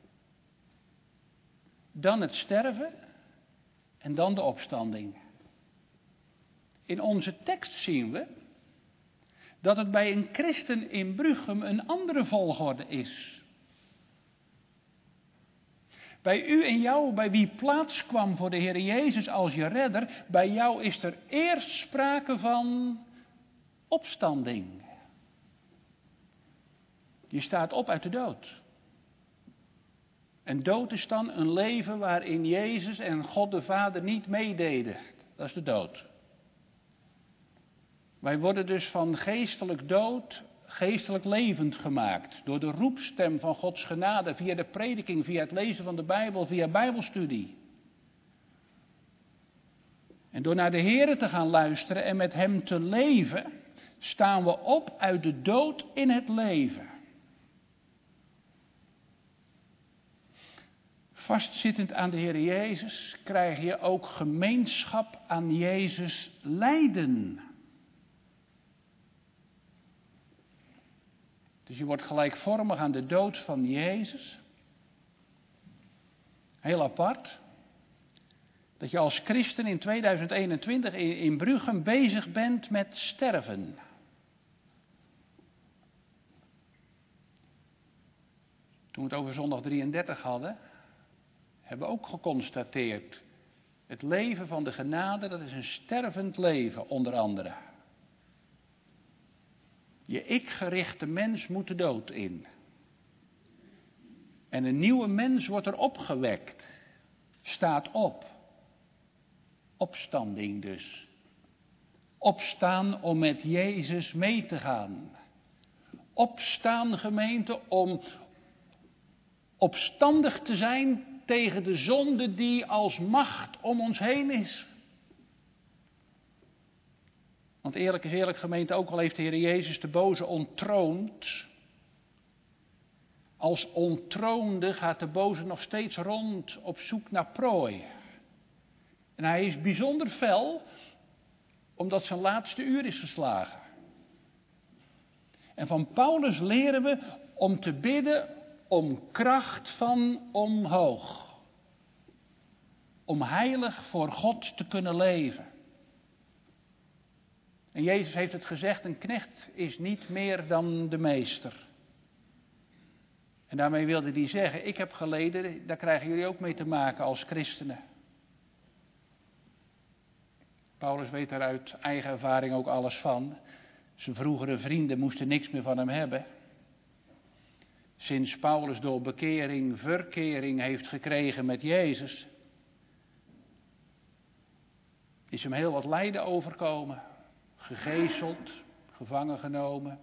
Dan het sterven. En dan de opstanding. In onze tekst zien we dat het bij een christen in Bruchem een andere volgorde is. Bij u en jou, bij wie plaats kwam voor de Heer Jezus als je redder, bij jou is er eerst sprake van opstanding. Je staat op uit de dood. En dood is dan een leven waarin Jezus en God de Vader niet meededen. Dat is de dood. Wij worden dus van geestelijk dood geestelijk levend gemaakt. Door de roepstem van Gods genade, via de prediking, via het lezen van de Bijbel, via bijbelstudie. En door naar de Heer te gaan luisteren en met Hem te leven, staan we op uit de dood in het leven. Vastzittend aan de Heer Jezus krijg je ook gemeenschap aan Jezus lijden. Dus je wordt gelijkvormig aan de dood van Jezus. Heel apart. Dat je als christen in tweeduizend eenentwintig in Bruchem bezig bent met sterven. Toen we het over zondag drieëndertig hadden, hebben we ook geconstateerd. Het leven van de genade, dat is een stervend leven, onder andere. Je ik-gerichte mens moet de dood in. En een nieuwe mens wordt er opgewekt. Staat op. Opstanding dus. Opstaan om met Jezus mee te gaan. Opstaan, gemeente, om opstandig te zijn tegen de zonde die als macht om ons heen is. Want eerlijk is eerlijk, gemeente, ook al heeft de Heer Jezus de boze onttroond. Als ontroonde gaat de boze nog steeds rond op zoek naar prooi. En hij is bijzonder fel, omdat zijn laatste uur is geslagen. En van Paulus leren we om te bidden om kracht van omhoog. Om heilig voor God te kunnen leven. En Jezus heeft het gezegd, een knecht is niet meer dan de meester. En daarmee wilde hij zeggen, ik heb geleden, daar krijgen jullie ook mee te maken als christenen. Paulus weet daar uit eigen ervaring ook alles van. Zijn vroegere vrienden moesten niks meer van hem hebben. Sinds Paulus door bekering, verkering heeft gekregen met Jezus, is hem heel wat lijden overkomen. Gegezeld, gevangen genomen,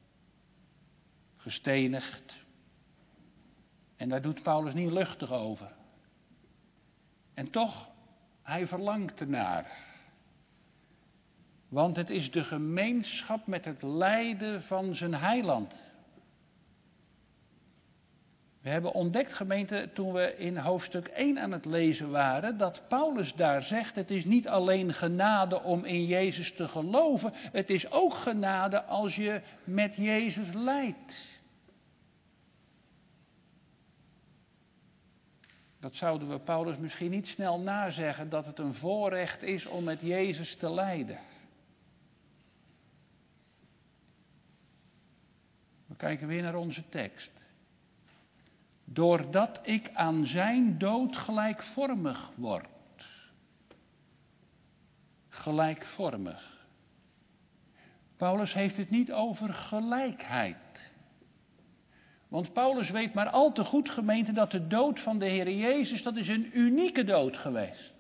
gestenigd. En daar doet Paulus niet luchtig over. En toch, hij verlangt ernaar. Want het is de gemeenschap met het lijden van zijn heiland. We hebben ontdekt, gemeente, toen we in hoofdstuk één aan het lezen waren, dat Paulus daar zegt, het is niet alleen genade om in Jezus te geloven, het is ook genade als je met Jezus lijdt. Dat zouden we Paulus misschien niet snel nazeggen, dat het een voorrecht is om met Jezus te lijden. We kijken weer naar onze tekst. Doordat ik aan zijn dood gelijkvormig word. Gelijkvormig. Paulus heeft het niet over gelijkheid. Want Paulus weet maar al te goed, gemeente, dat de dood van de Heer Jezus, dat is een unieke dood geweest.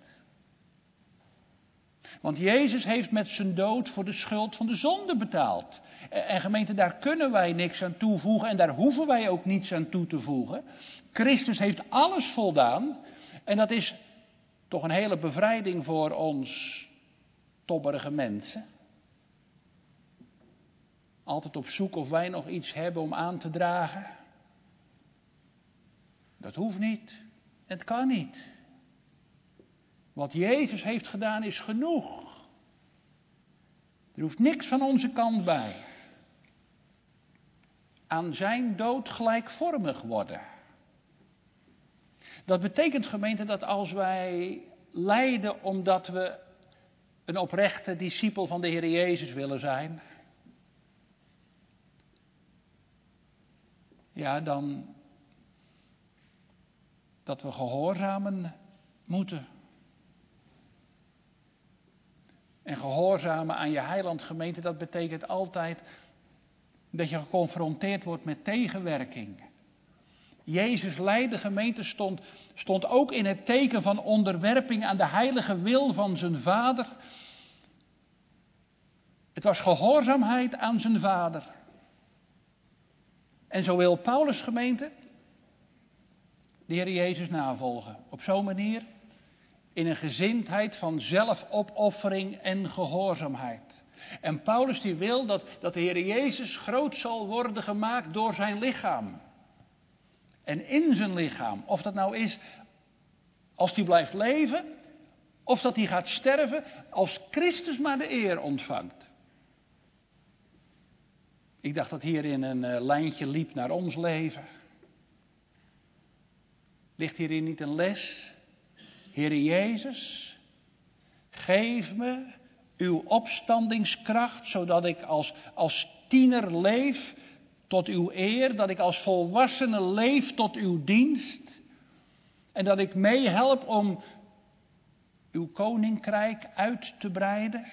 Want Jezus heeft met zijn dood voor de schuld van de zonde betaald. En gemeente, daar kunnen wij niks aan toevoegen en daar hoeven wij ook niets aan toe te voegen. Christus heeft alles voldaan en dat is toch een hele bevrijding voor ons tobberige mensen. Altijd op zoek of wij nog iets hebben om aan te dragen. Dat hoeft niet. Het kan niet. Wat Jezus heeft gedaan is genoeg. Er hoeft niks van onze kant bij. Aan zijn dood gelijkvormig worden. Dat betekent, gemeente, dat als wij lijden omdat we een oprechte discipel van de Heer Jezus willen zijn, ja, dan dat we gehoorzamen moeten. En gehoorzamen aan je heiland, gemeente, dat betekent altijd dat je geconfronteerd wordt met tegenwerking. Jezus lijden, gemeente, stond, stond ook in het teken van onderwerping aan de heilige wil van zijn Vader. Het was gehoorzaamheid aan zijn Vader. En zo wil Paulus, gemeente, de Heer Jezus navolgen. Op zo'n manier, in een gezindheid van zelfopoffering en gehoorzaamheid. En Paulus die wil dat, dat de Heer Jezus groot zal worden gemaakt door zijn lichaam. En in zijn lichaam. Of dat nou is als hij blijft leven, of dat hij gaat sterven, als Christus maar de eer ontvangt. Ik dacht dat hierin een uh, lijntje liep naar ons leven. Ligt hierin niet een les? Heer Jezus, geef me uw opstandingskracht, zodat ik als, als tiener leef tot uw eer, dat ik als volwassene leef tot uw dienst en dat ik meehelp om uw koninkrijk uit te breiden.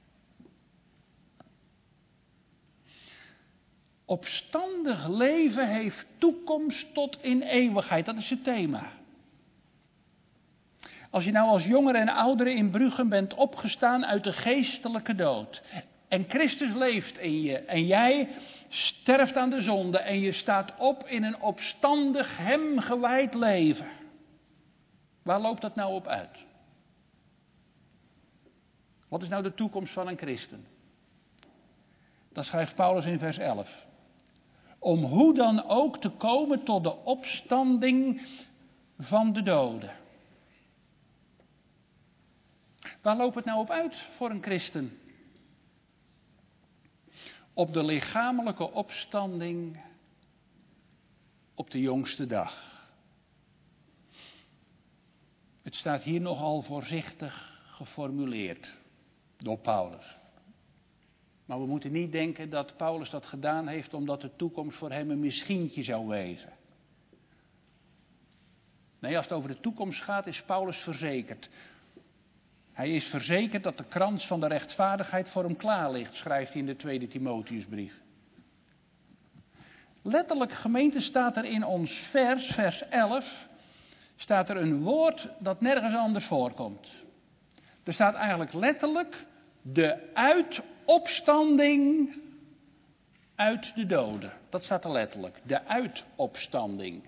Opstandig leven heeft toekomst tot in eeuwigheid, dat is het thema. Als je nou als jongere en oudere in Bruchem bent opgestaan uit de geestelijke dood. En Christus leeft in je. En jij sterft aan de zonde. En je staat op in een opstandig hem gewijd leven. Waar loopt dat nou op uit? Wat is nou de toekomst van een christen? Dat schrijft Paulus in vers elf. Om hoe dan ook te komen tot de opstanding van de doden. Waar loopt het nou op uit voor een christen? Op de lichamelijke opstanding op de jongste dag. Het staat hier nogal voorzichtig geformuleerd door Paulus. Maar we moeten niet denken dat Paulus dat gedaan heeft omdat de toekomst voor hem een misschientje zou wezen. Nee, als het over de toekomst gaat is Paulus verzekerd. Hij is verzekerd dat de krans van de rechtvaardigheid voor hem klaar ligt, schrijft hij in de tweede Timotheusbrief. Letterlijk, gemeente, staat er in ons vers, vers elf, staat er een woord dat nergens anders voorkomt. Er staat eigenlijk letterlijk de uitopstanding uit de doden. Dat staat er letterlijk, de uitopstanding.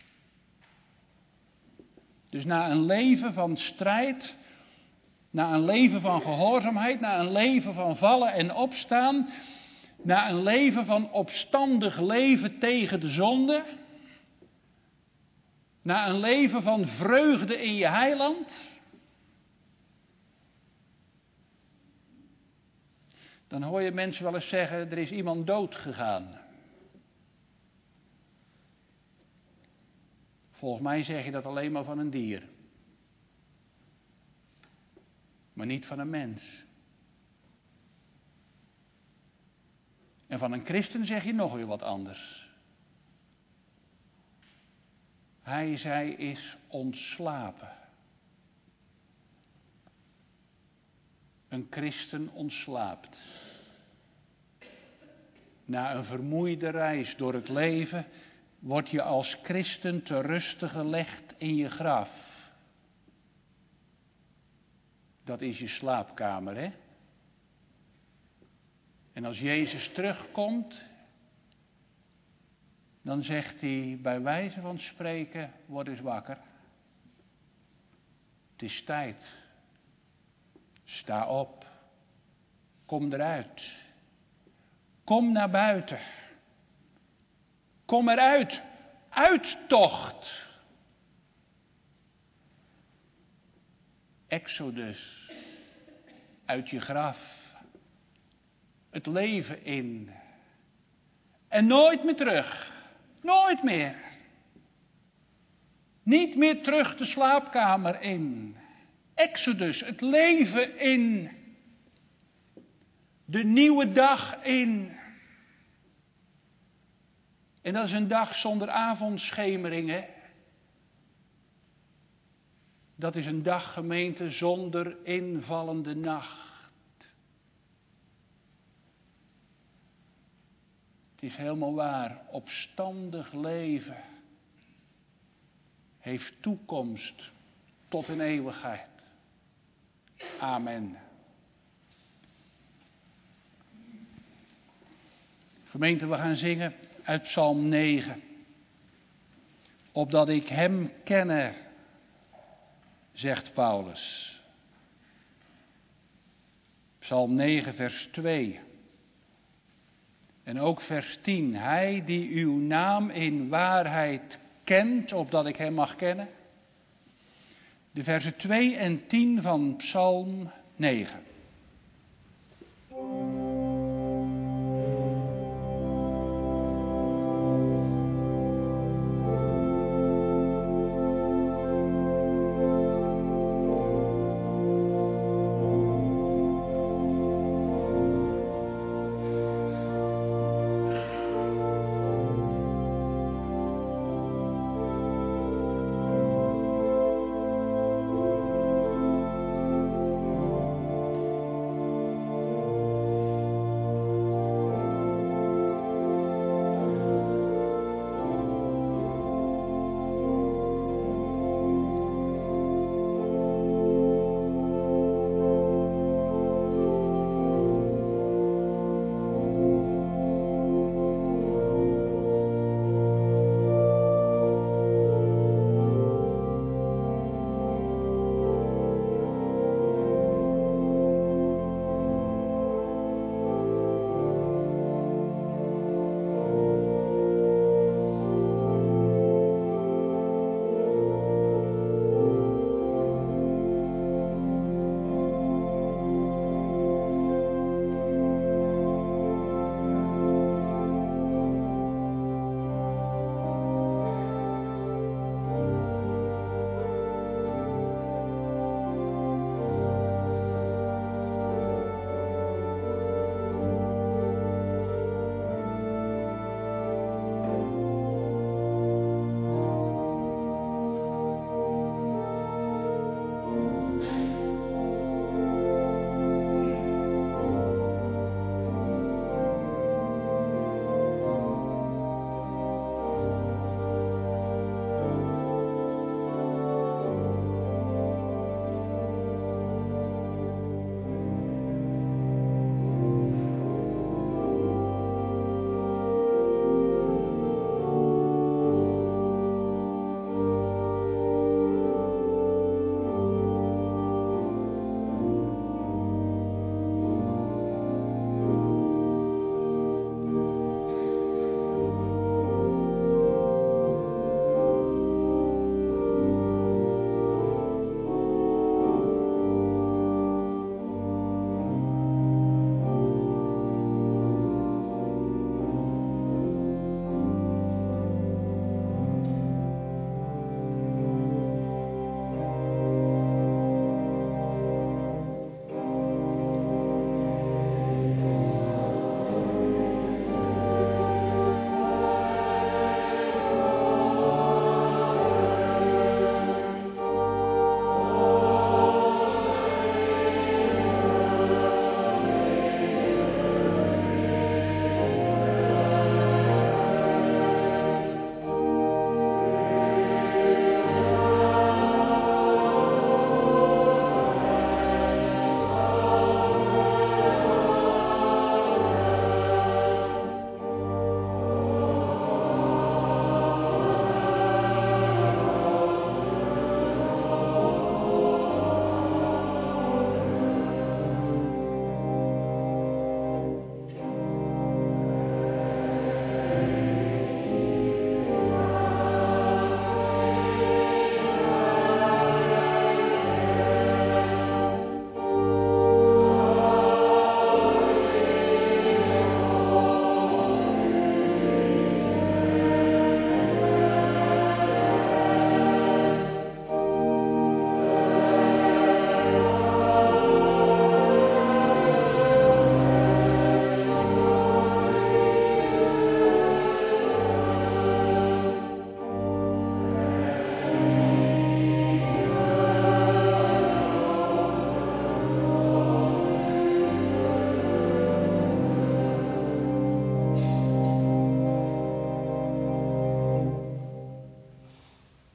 Dus na een leven van strijd, na een leven van gehoorzaamheid, na een leven van vallen en opstaan, na een leven van opstandig leven tegen de zonde, Na een leven van vreugde in je heiland, dan hoor je mensen wel eens zeggen, er is iemand dood gegaan. Volgens mij zeg je dat alleen maar van een dier. Maar niet van een mens. En van een christen zeg je nog weer wat anders. Hij, zij is ontslapen. Een christen ontslaapt. Na een vermoeide reis door het leven word je als christen te rusten gelegd in je graf. Dat is je slaapkamer, hè? En als Jezus terugkomt, dan zegt hij bij wijze van spreken, word eens wakker. Het is tijd. Sta op. Kom eruit. Kom naar buiten. Kom eruit. Uittocht. Exodus. Uit je graf. Het leven in. En nooit meer terug. Nooit meer. Niet meer terug de slaapkamer in. Exodus, het leven in. De nieuwe dag in. En dat is een dag zonder avondschemeringen. Dat is een dag, gemeente, zonder invallende nacht. Het is helemaal waar. Opstandig leven heeft toekomst tot in eeuwigheid. Amen. Gemeente, we gaan zingen uit Psalm negen. Opdat ik hem kenne, zegt Paulus. Psalm negen, vers twee. En ook vers tien. Hij die uw naam in waarheid kent, opdat ik hem mag kennen. De versen twee en tien van Psalm negen.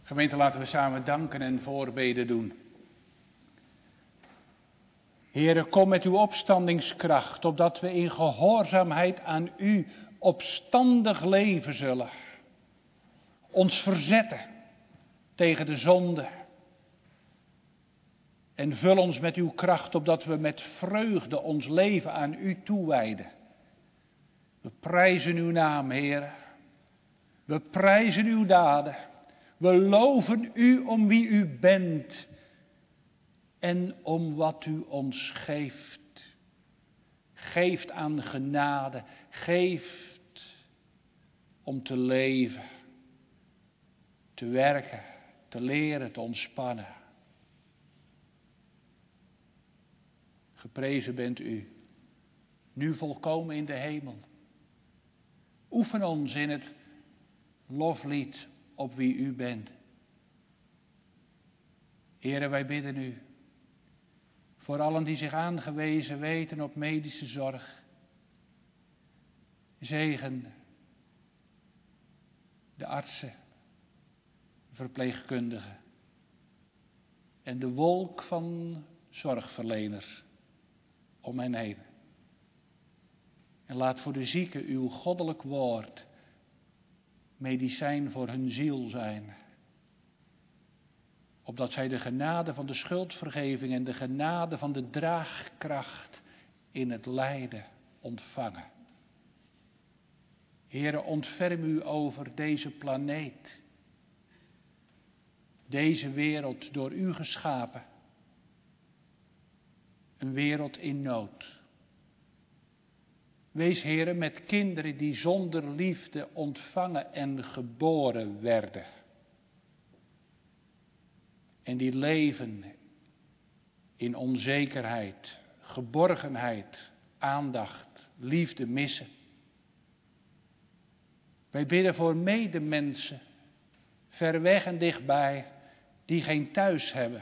Gemeente, laten we samen danken en voorbeden doen. Heere, kom met uw opstandingskracht, opdat we in gehoorzaamheid aan u opstandig leven zullen. Ons verzetten tegen de zonde. En vul ons met uw kracht, opdat we met vreugde ons leven aan u toewijden. We prijzen uw naam, Heere. We prijzen uw daden. We loven u om wie u bent en om wat u ons geeft. Geeft aan genade, geeft om te leven, te werken, te leren, te ontspannen. Geprezen bent u, nu volkomen in de hemel. Oefen ons in het loflied op wie u bent. Heere, wij bidden u voor allen die zich aangewezen weten op medische zorg. Zegen de artsen, verpleegkundigen en de wolk van zorgverleners om hen heen. En laat voor de zieken uw goddelijk woord medicijn voor hun ziel zijn. Opdat zij de genade van de schuldvergeving en de genade van de draagkracht in het lijden ontvangen. Heere, ontferm u over deze planeet. Deze wereld door u geschapen. Een wereld in nood. Wees, Heere, met kinderen die zonder liefde ontvangen en geboren werden. En die leven in onzekerheid, geborgenheid, aandacht, liefde missen. Wij bidden voor medemensen, ver weg en dichtbij, die geen thuis hebben.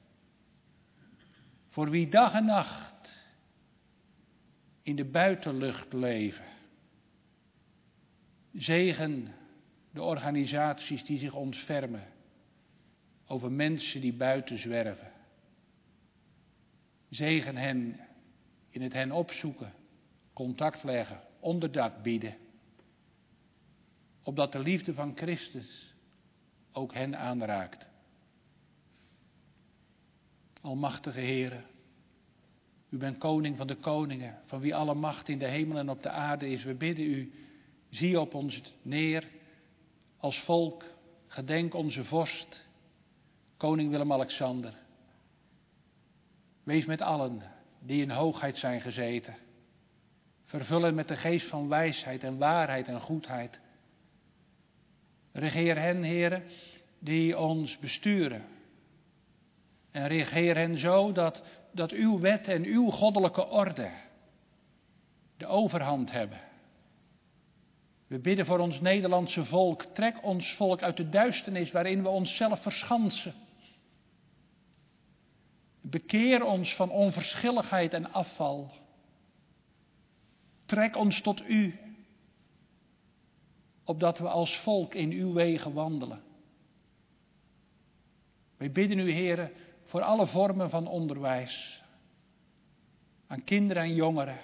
Voor wie dag en nacht in de buitenlucht leven. Zegen de organisaties die zich ontfermen over mensen die buiten zwerven. Zegen hen in het hen opzoeken, contact leggen, onderdak bieden. Opdat de liefde van Christus ook hen aanraakt. Almachtige Heere, u bent koning van de koningen, van wie alle macht in de hemel en op de aarde is. We bidden u, zie op ons neer als volk, gedenk onze vorst, koning Willem-Alexander. Wees met allen die in hoogheid zijn gezeten. Vervullen met de geest van wijsheid en waarheid en goedheid. Regeer hen, Heere, die ons besturen. En regeer hen zo dat, dat uw wet en uw goddelijke orde de overhand hebben. We bidden voor ons Nederlandse volk. Trek ons volk uit de duisternis waarin we onszelf verschansen. Bekeer ons van onverschilligheid en afval. Trek ons tot u, opdat we als volk in uw wegen wandelen. Wij bidden u, Heere, voor alle vormen van onderwijs. Aan kinderen en jongeren.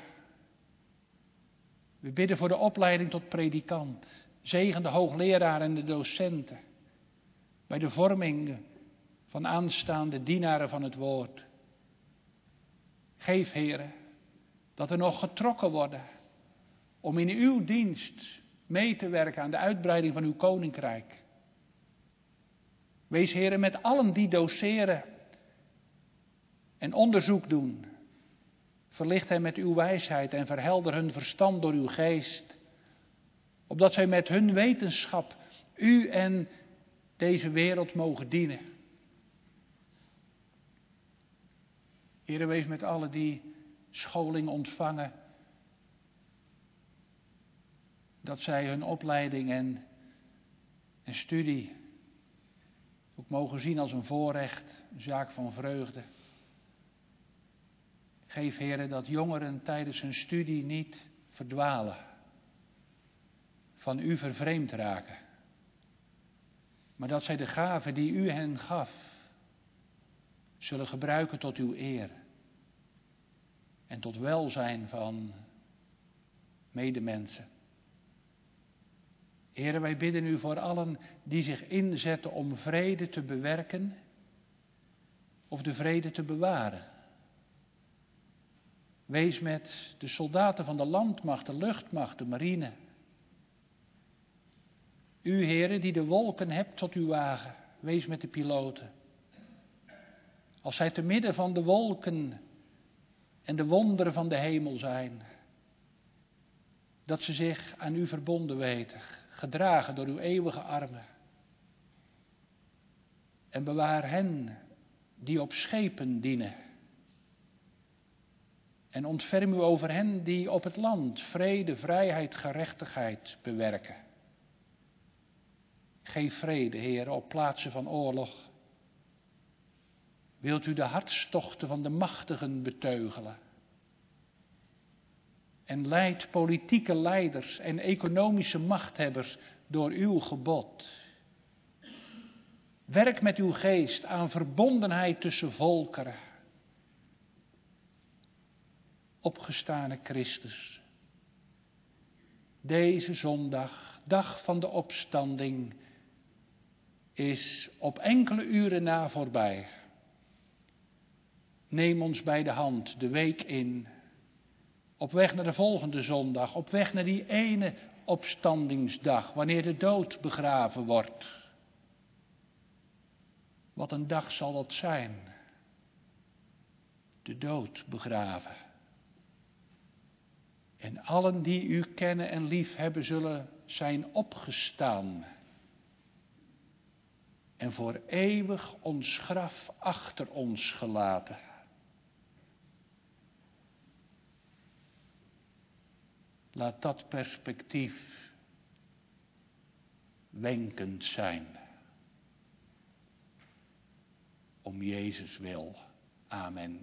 We bidden voor de opleiding tot predikant. Zegen de hoogleraar en de docenten. Bij de vorming van aanstaande dienaren van het woord. Geef, Heere, dat er nog getrokken worden om in uw dienst mee te werken aan de uitbreiding van uw koninkrijk. Wees, Heere, met allen die doseren en onderzoek doen. Verlicht hen met uw wijsheid en verhelder hun verstand door uw geest. Opdat zij met hun wetenschap u en deze wereld mogen dienen. Heere, wees met allen die scholing ontvangen. Dat zij hun opleiding en, en studie ook mogen zien als een voorrecht, een zaak van vreugde. Geef, Heere, dat jongeren tijdens hun studie niet verdwalen, van u vervreemd raken. maar dat zij de gave die u hen gaf zullen gebruiken tot uw eer en tot welzijn van medemensen. Heere, wij bidden u voor allen die zich inzetten om vrede te bewerken of de vrede te bewaren. Wees met de soldaten van de landmacht, de luchtmacht, de marine. U, Heere, die de wolken hebt tot uw wagen, wees met de piloten. Als zij te midden van de wolken en de wonderen van de hemel zijn, dat ze zich aan u verbonden weten, gedragen door uw eeuwige armen. En bewaar hen die op schepen dienen. En ontferm u over hen die op het land vrede, vrijheid, gerechtigheid bewerken. Geef vrede, Heer, op plaatsen van oorlog. Wilt u de hartstochten van de machtigen beteugelen? En leid politieke leiders en economische machthebbers door uw gebod. Werk met uw geest aan verbondenheid tussen volkeren. Opgestane Christus, deze zondag, dag van de opstanding, is op enkele uren na voorbij. Neem ons bij de hand de week in, op weg naar de volgende zondag, op weg naar die ene opstandingsdag, wanneer de dood begraven wordt. Wat een dag zal dat zijn, de dood begraven. En allen die u kennen en lief hebben zullen zijn opgestaan. En voor eeuwig ons graf achter ons gelaten. Laat dat perspectief wenkend zijn. Om Jezus wil. Amen.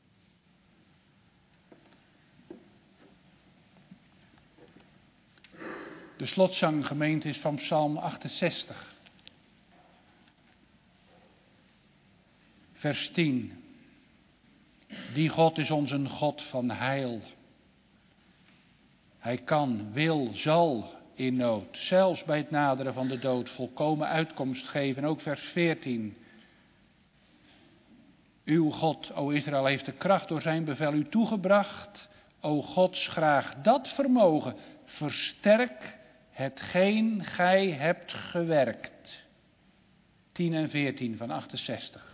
De slotzang, gemeente, is van Psalm achtenzestig. Vers tien. Die God is ons een God van heil. Hij kan, wil, zal in nood, zelfs bij het naderen van de dood, volkomen uitkomst geven. Ook vers veertien. Uw God, o Israël, heeft de kracht door zijn bevel u toegebracht. O Gods, graag dat vermogen, versterk hetgeen gij hebt gewerkt. tien en veertien van achtenzestig.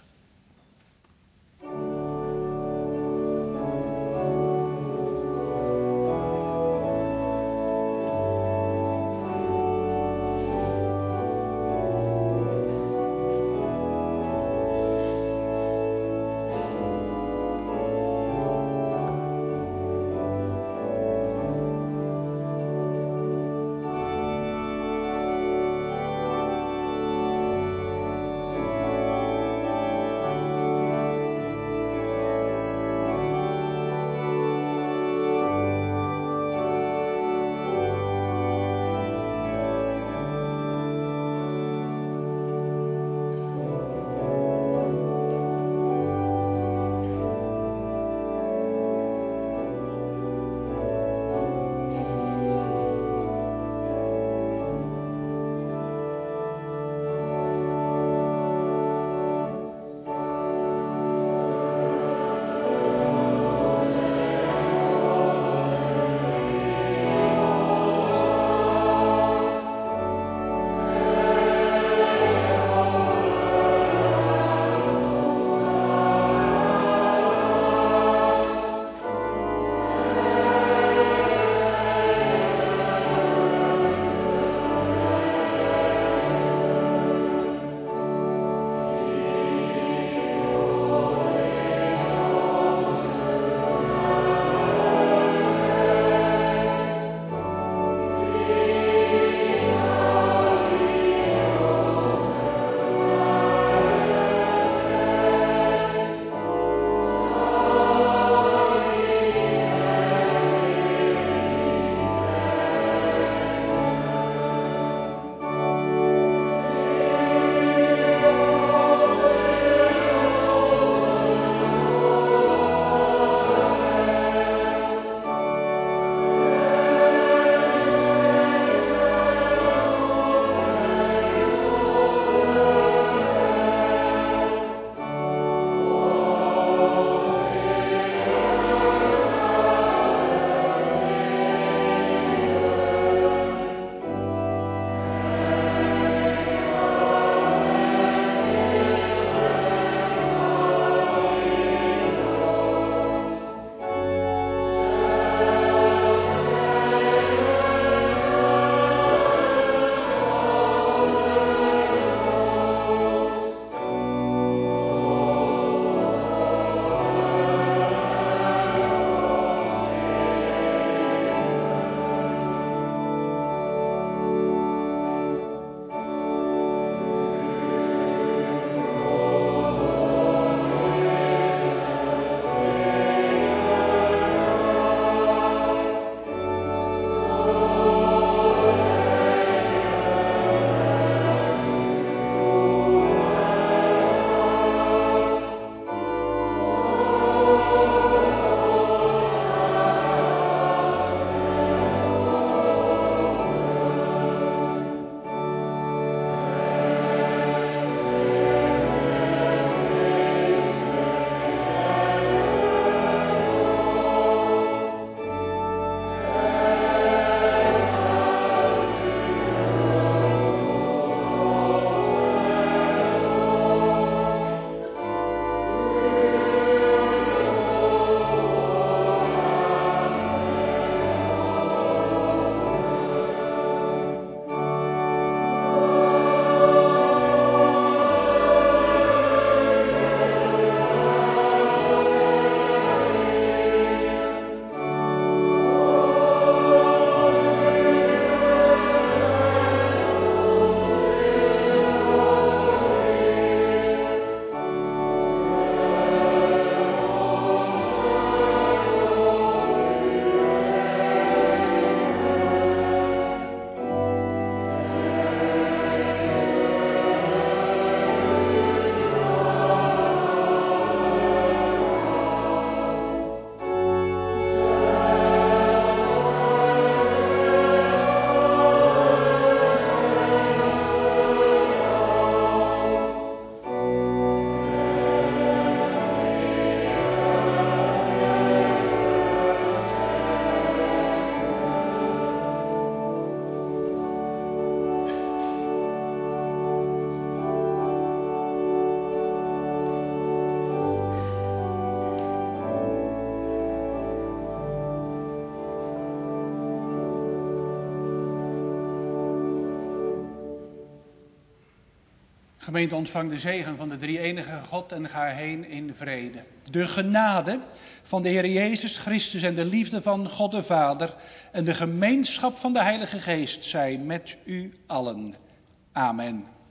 Gemeente, ontvang de zegen van de drie-enige God en ga heen in vrede. De genade van de Heer Jezus Christus en de liefde van God de Vader en de gemeenschap van de Heilige Geest zij met u allen. Amen.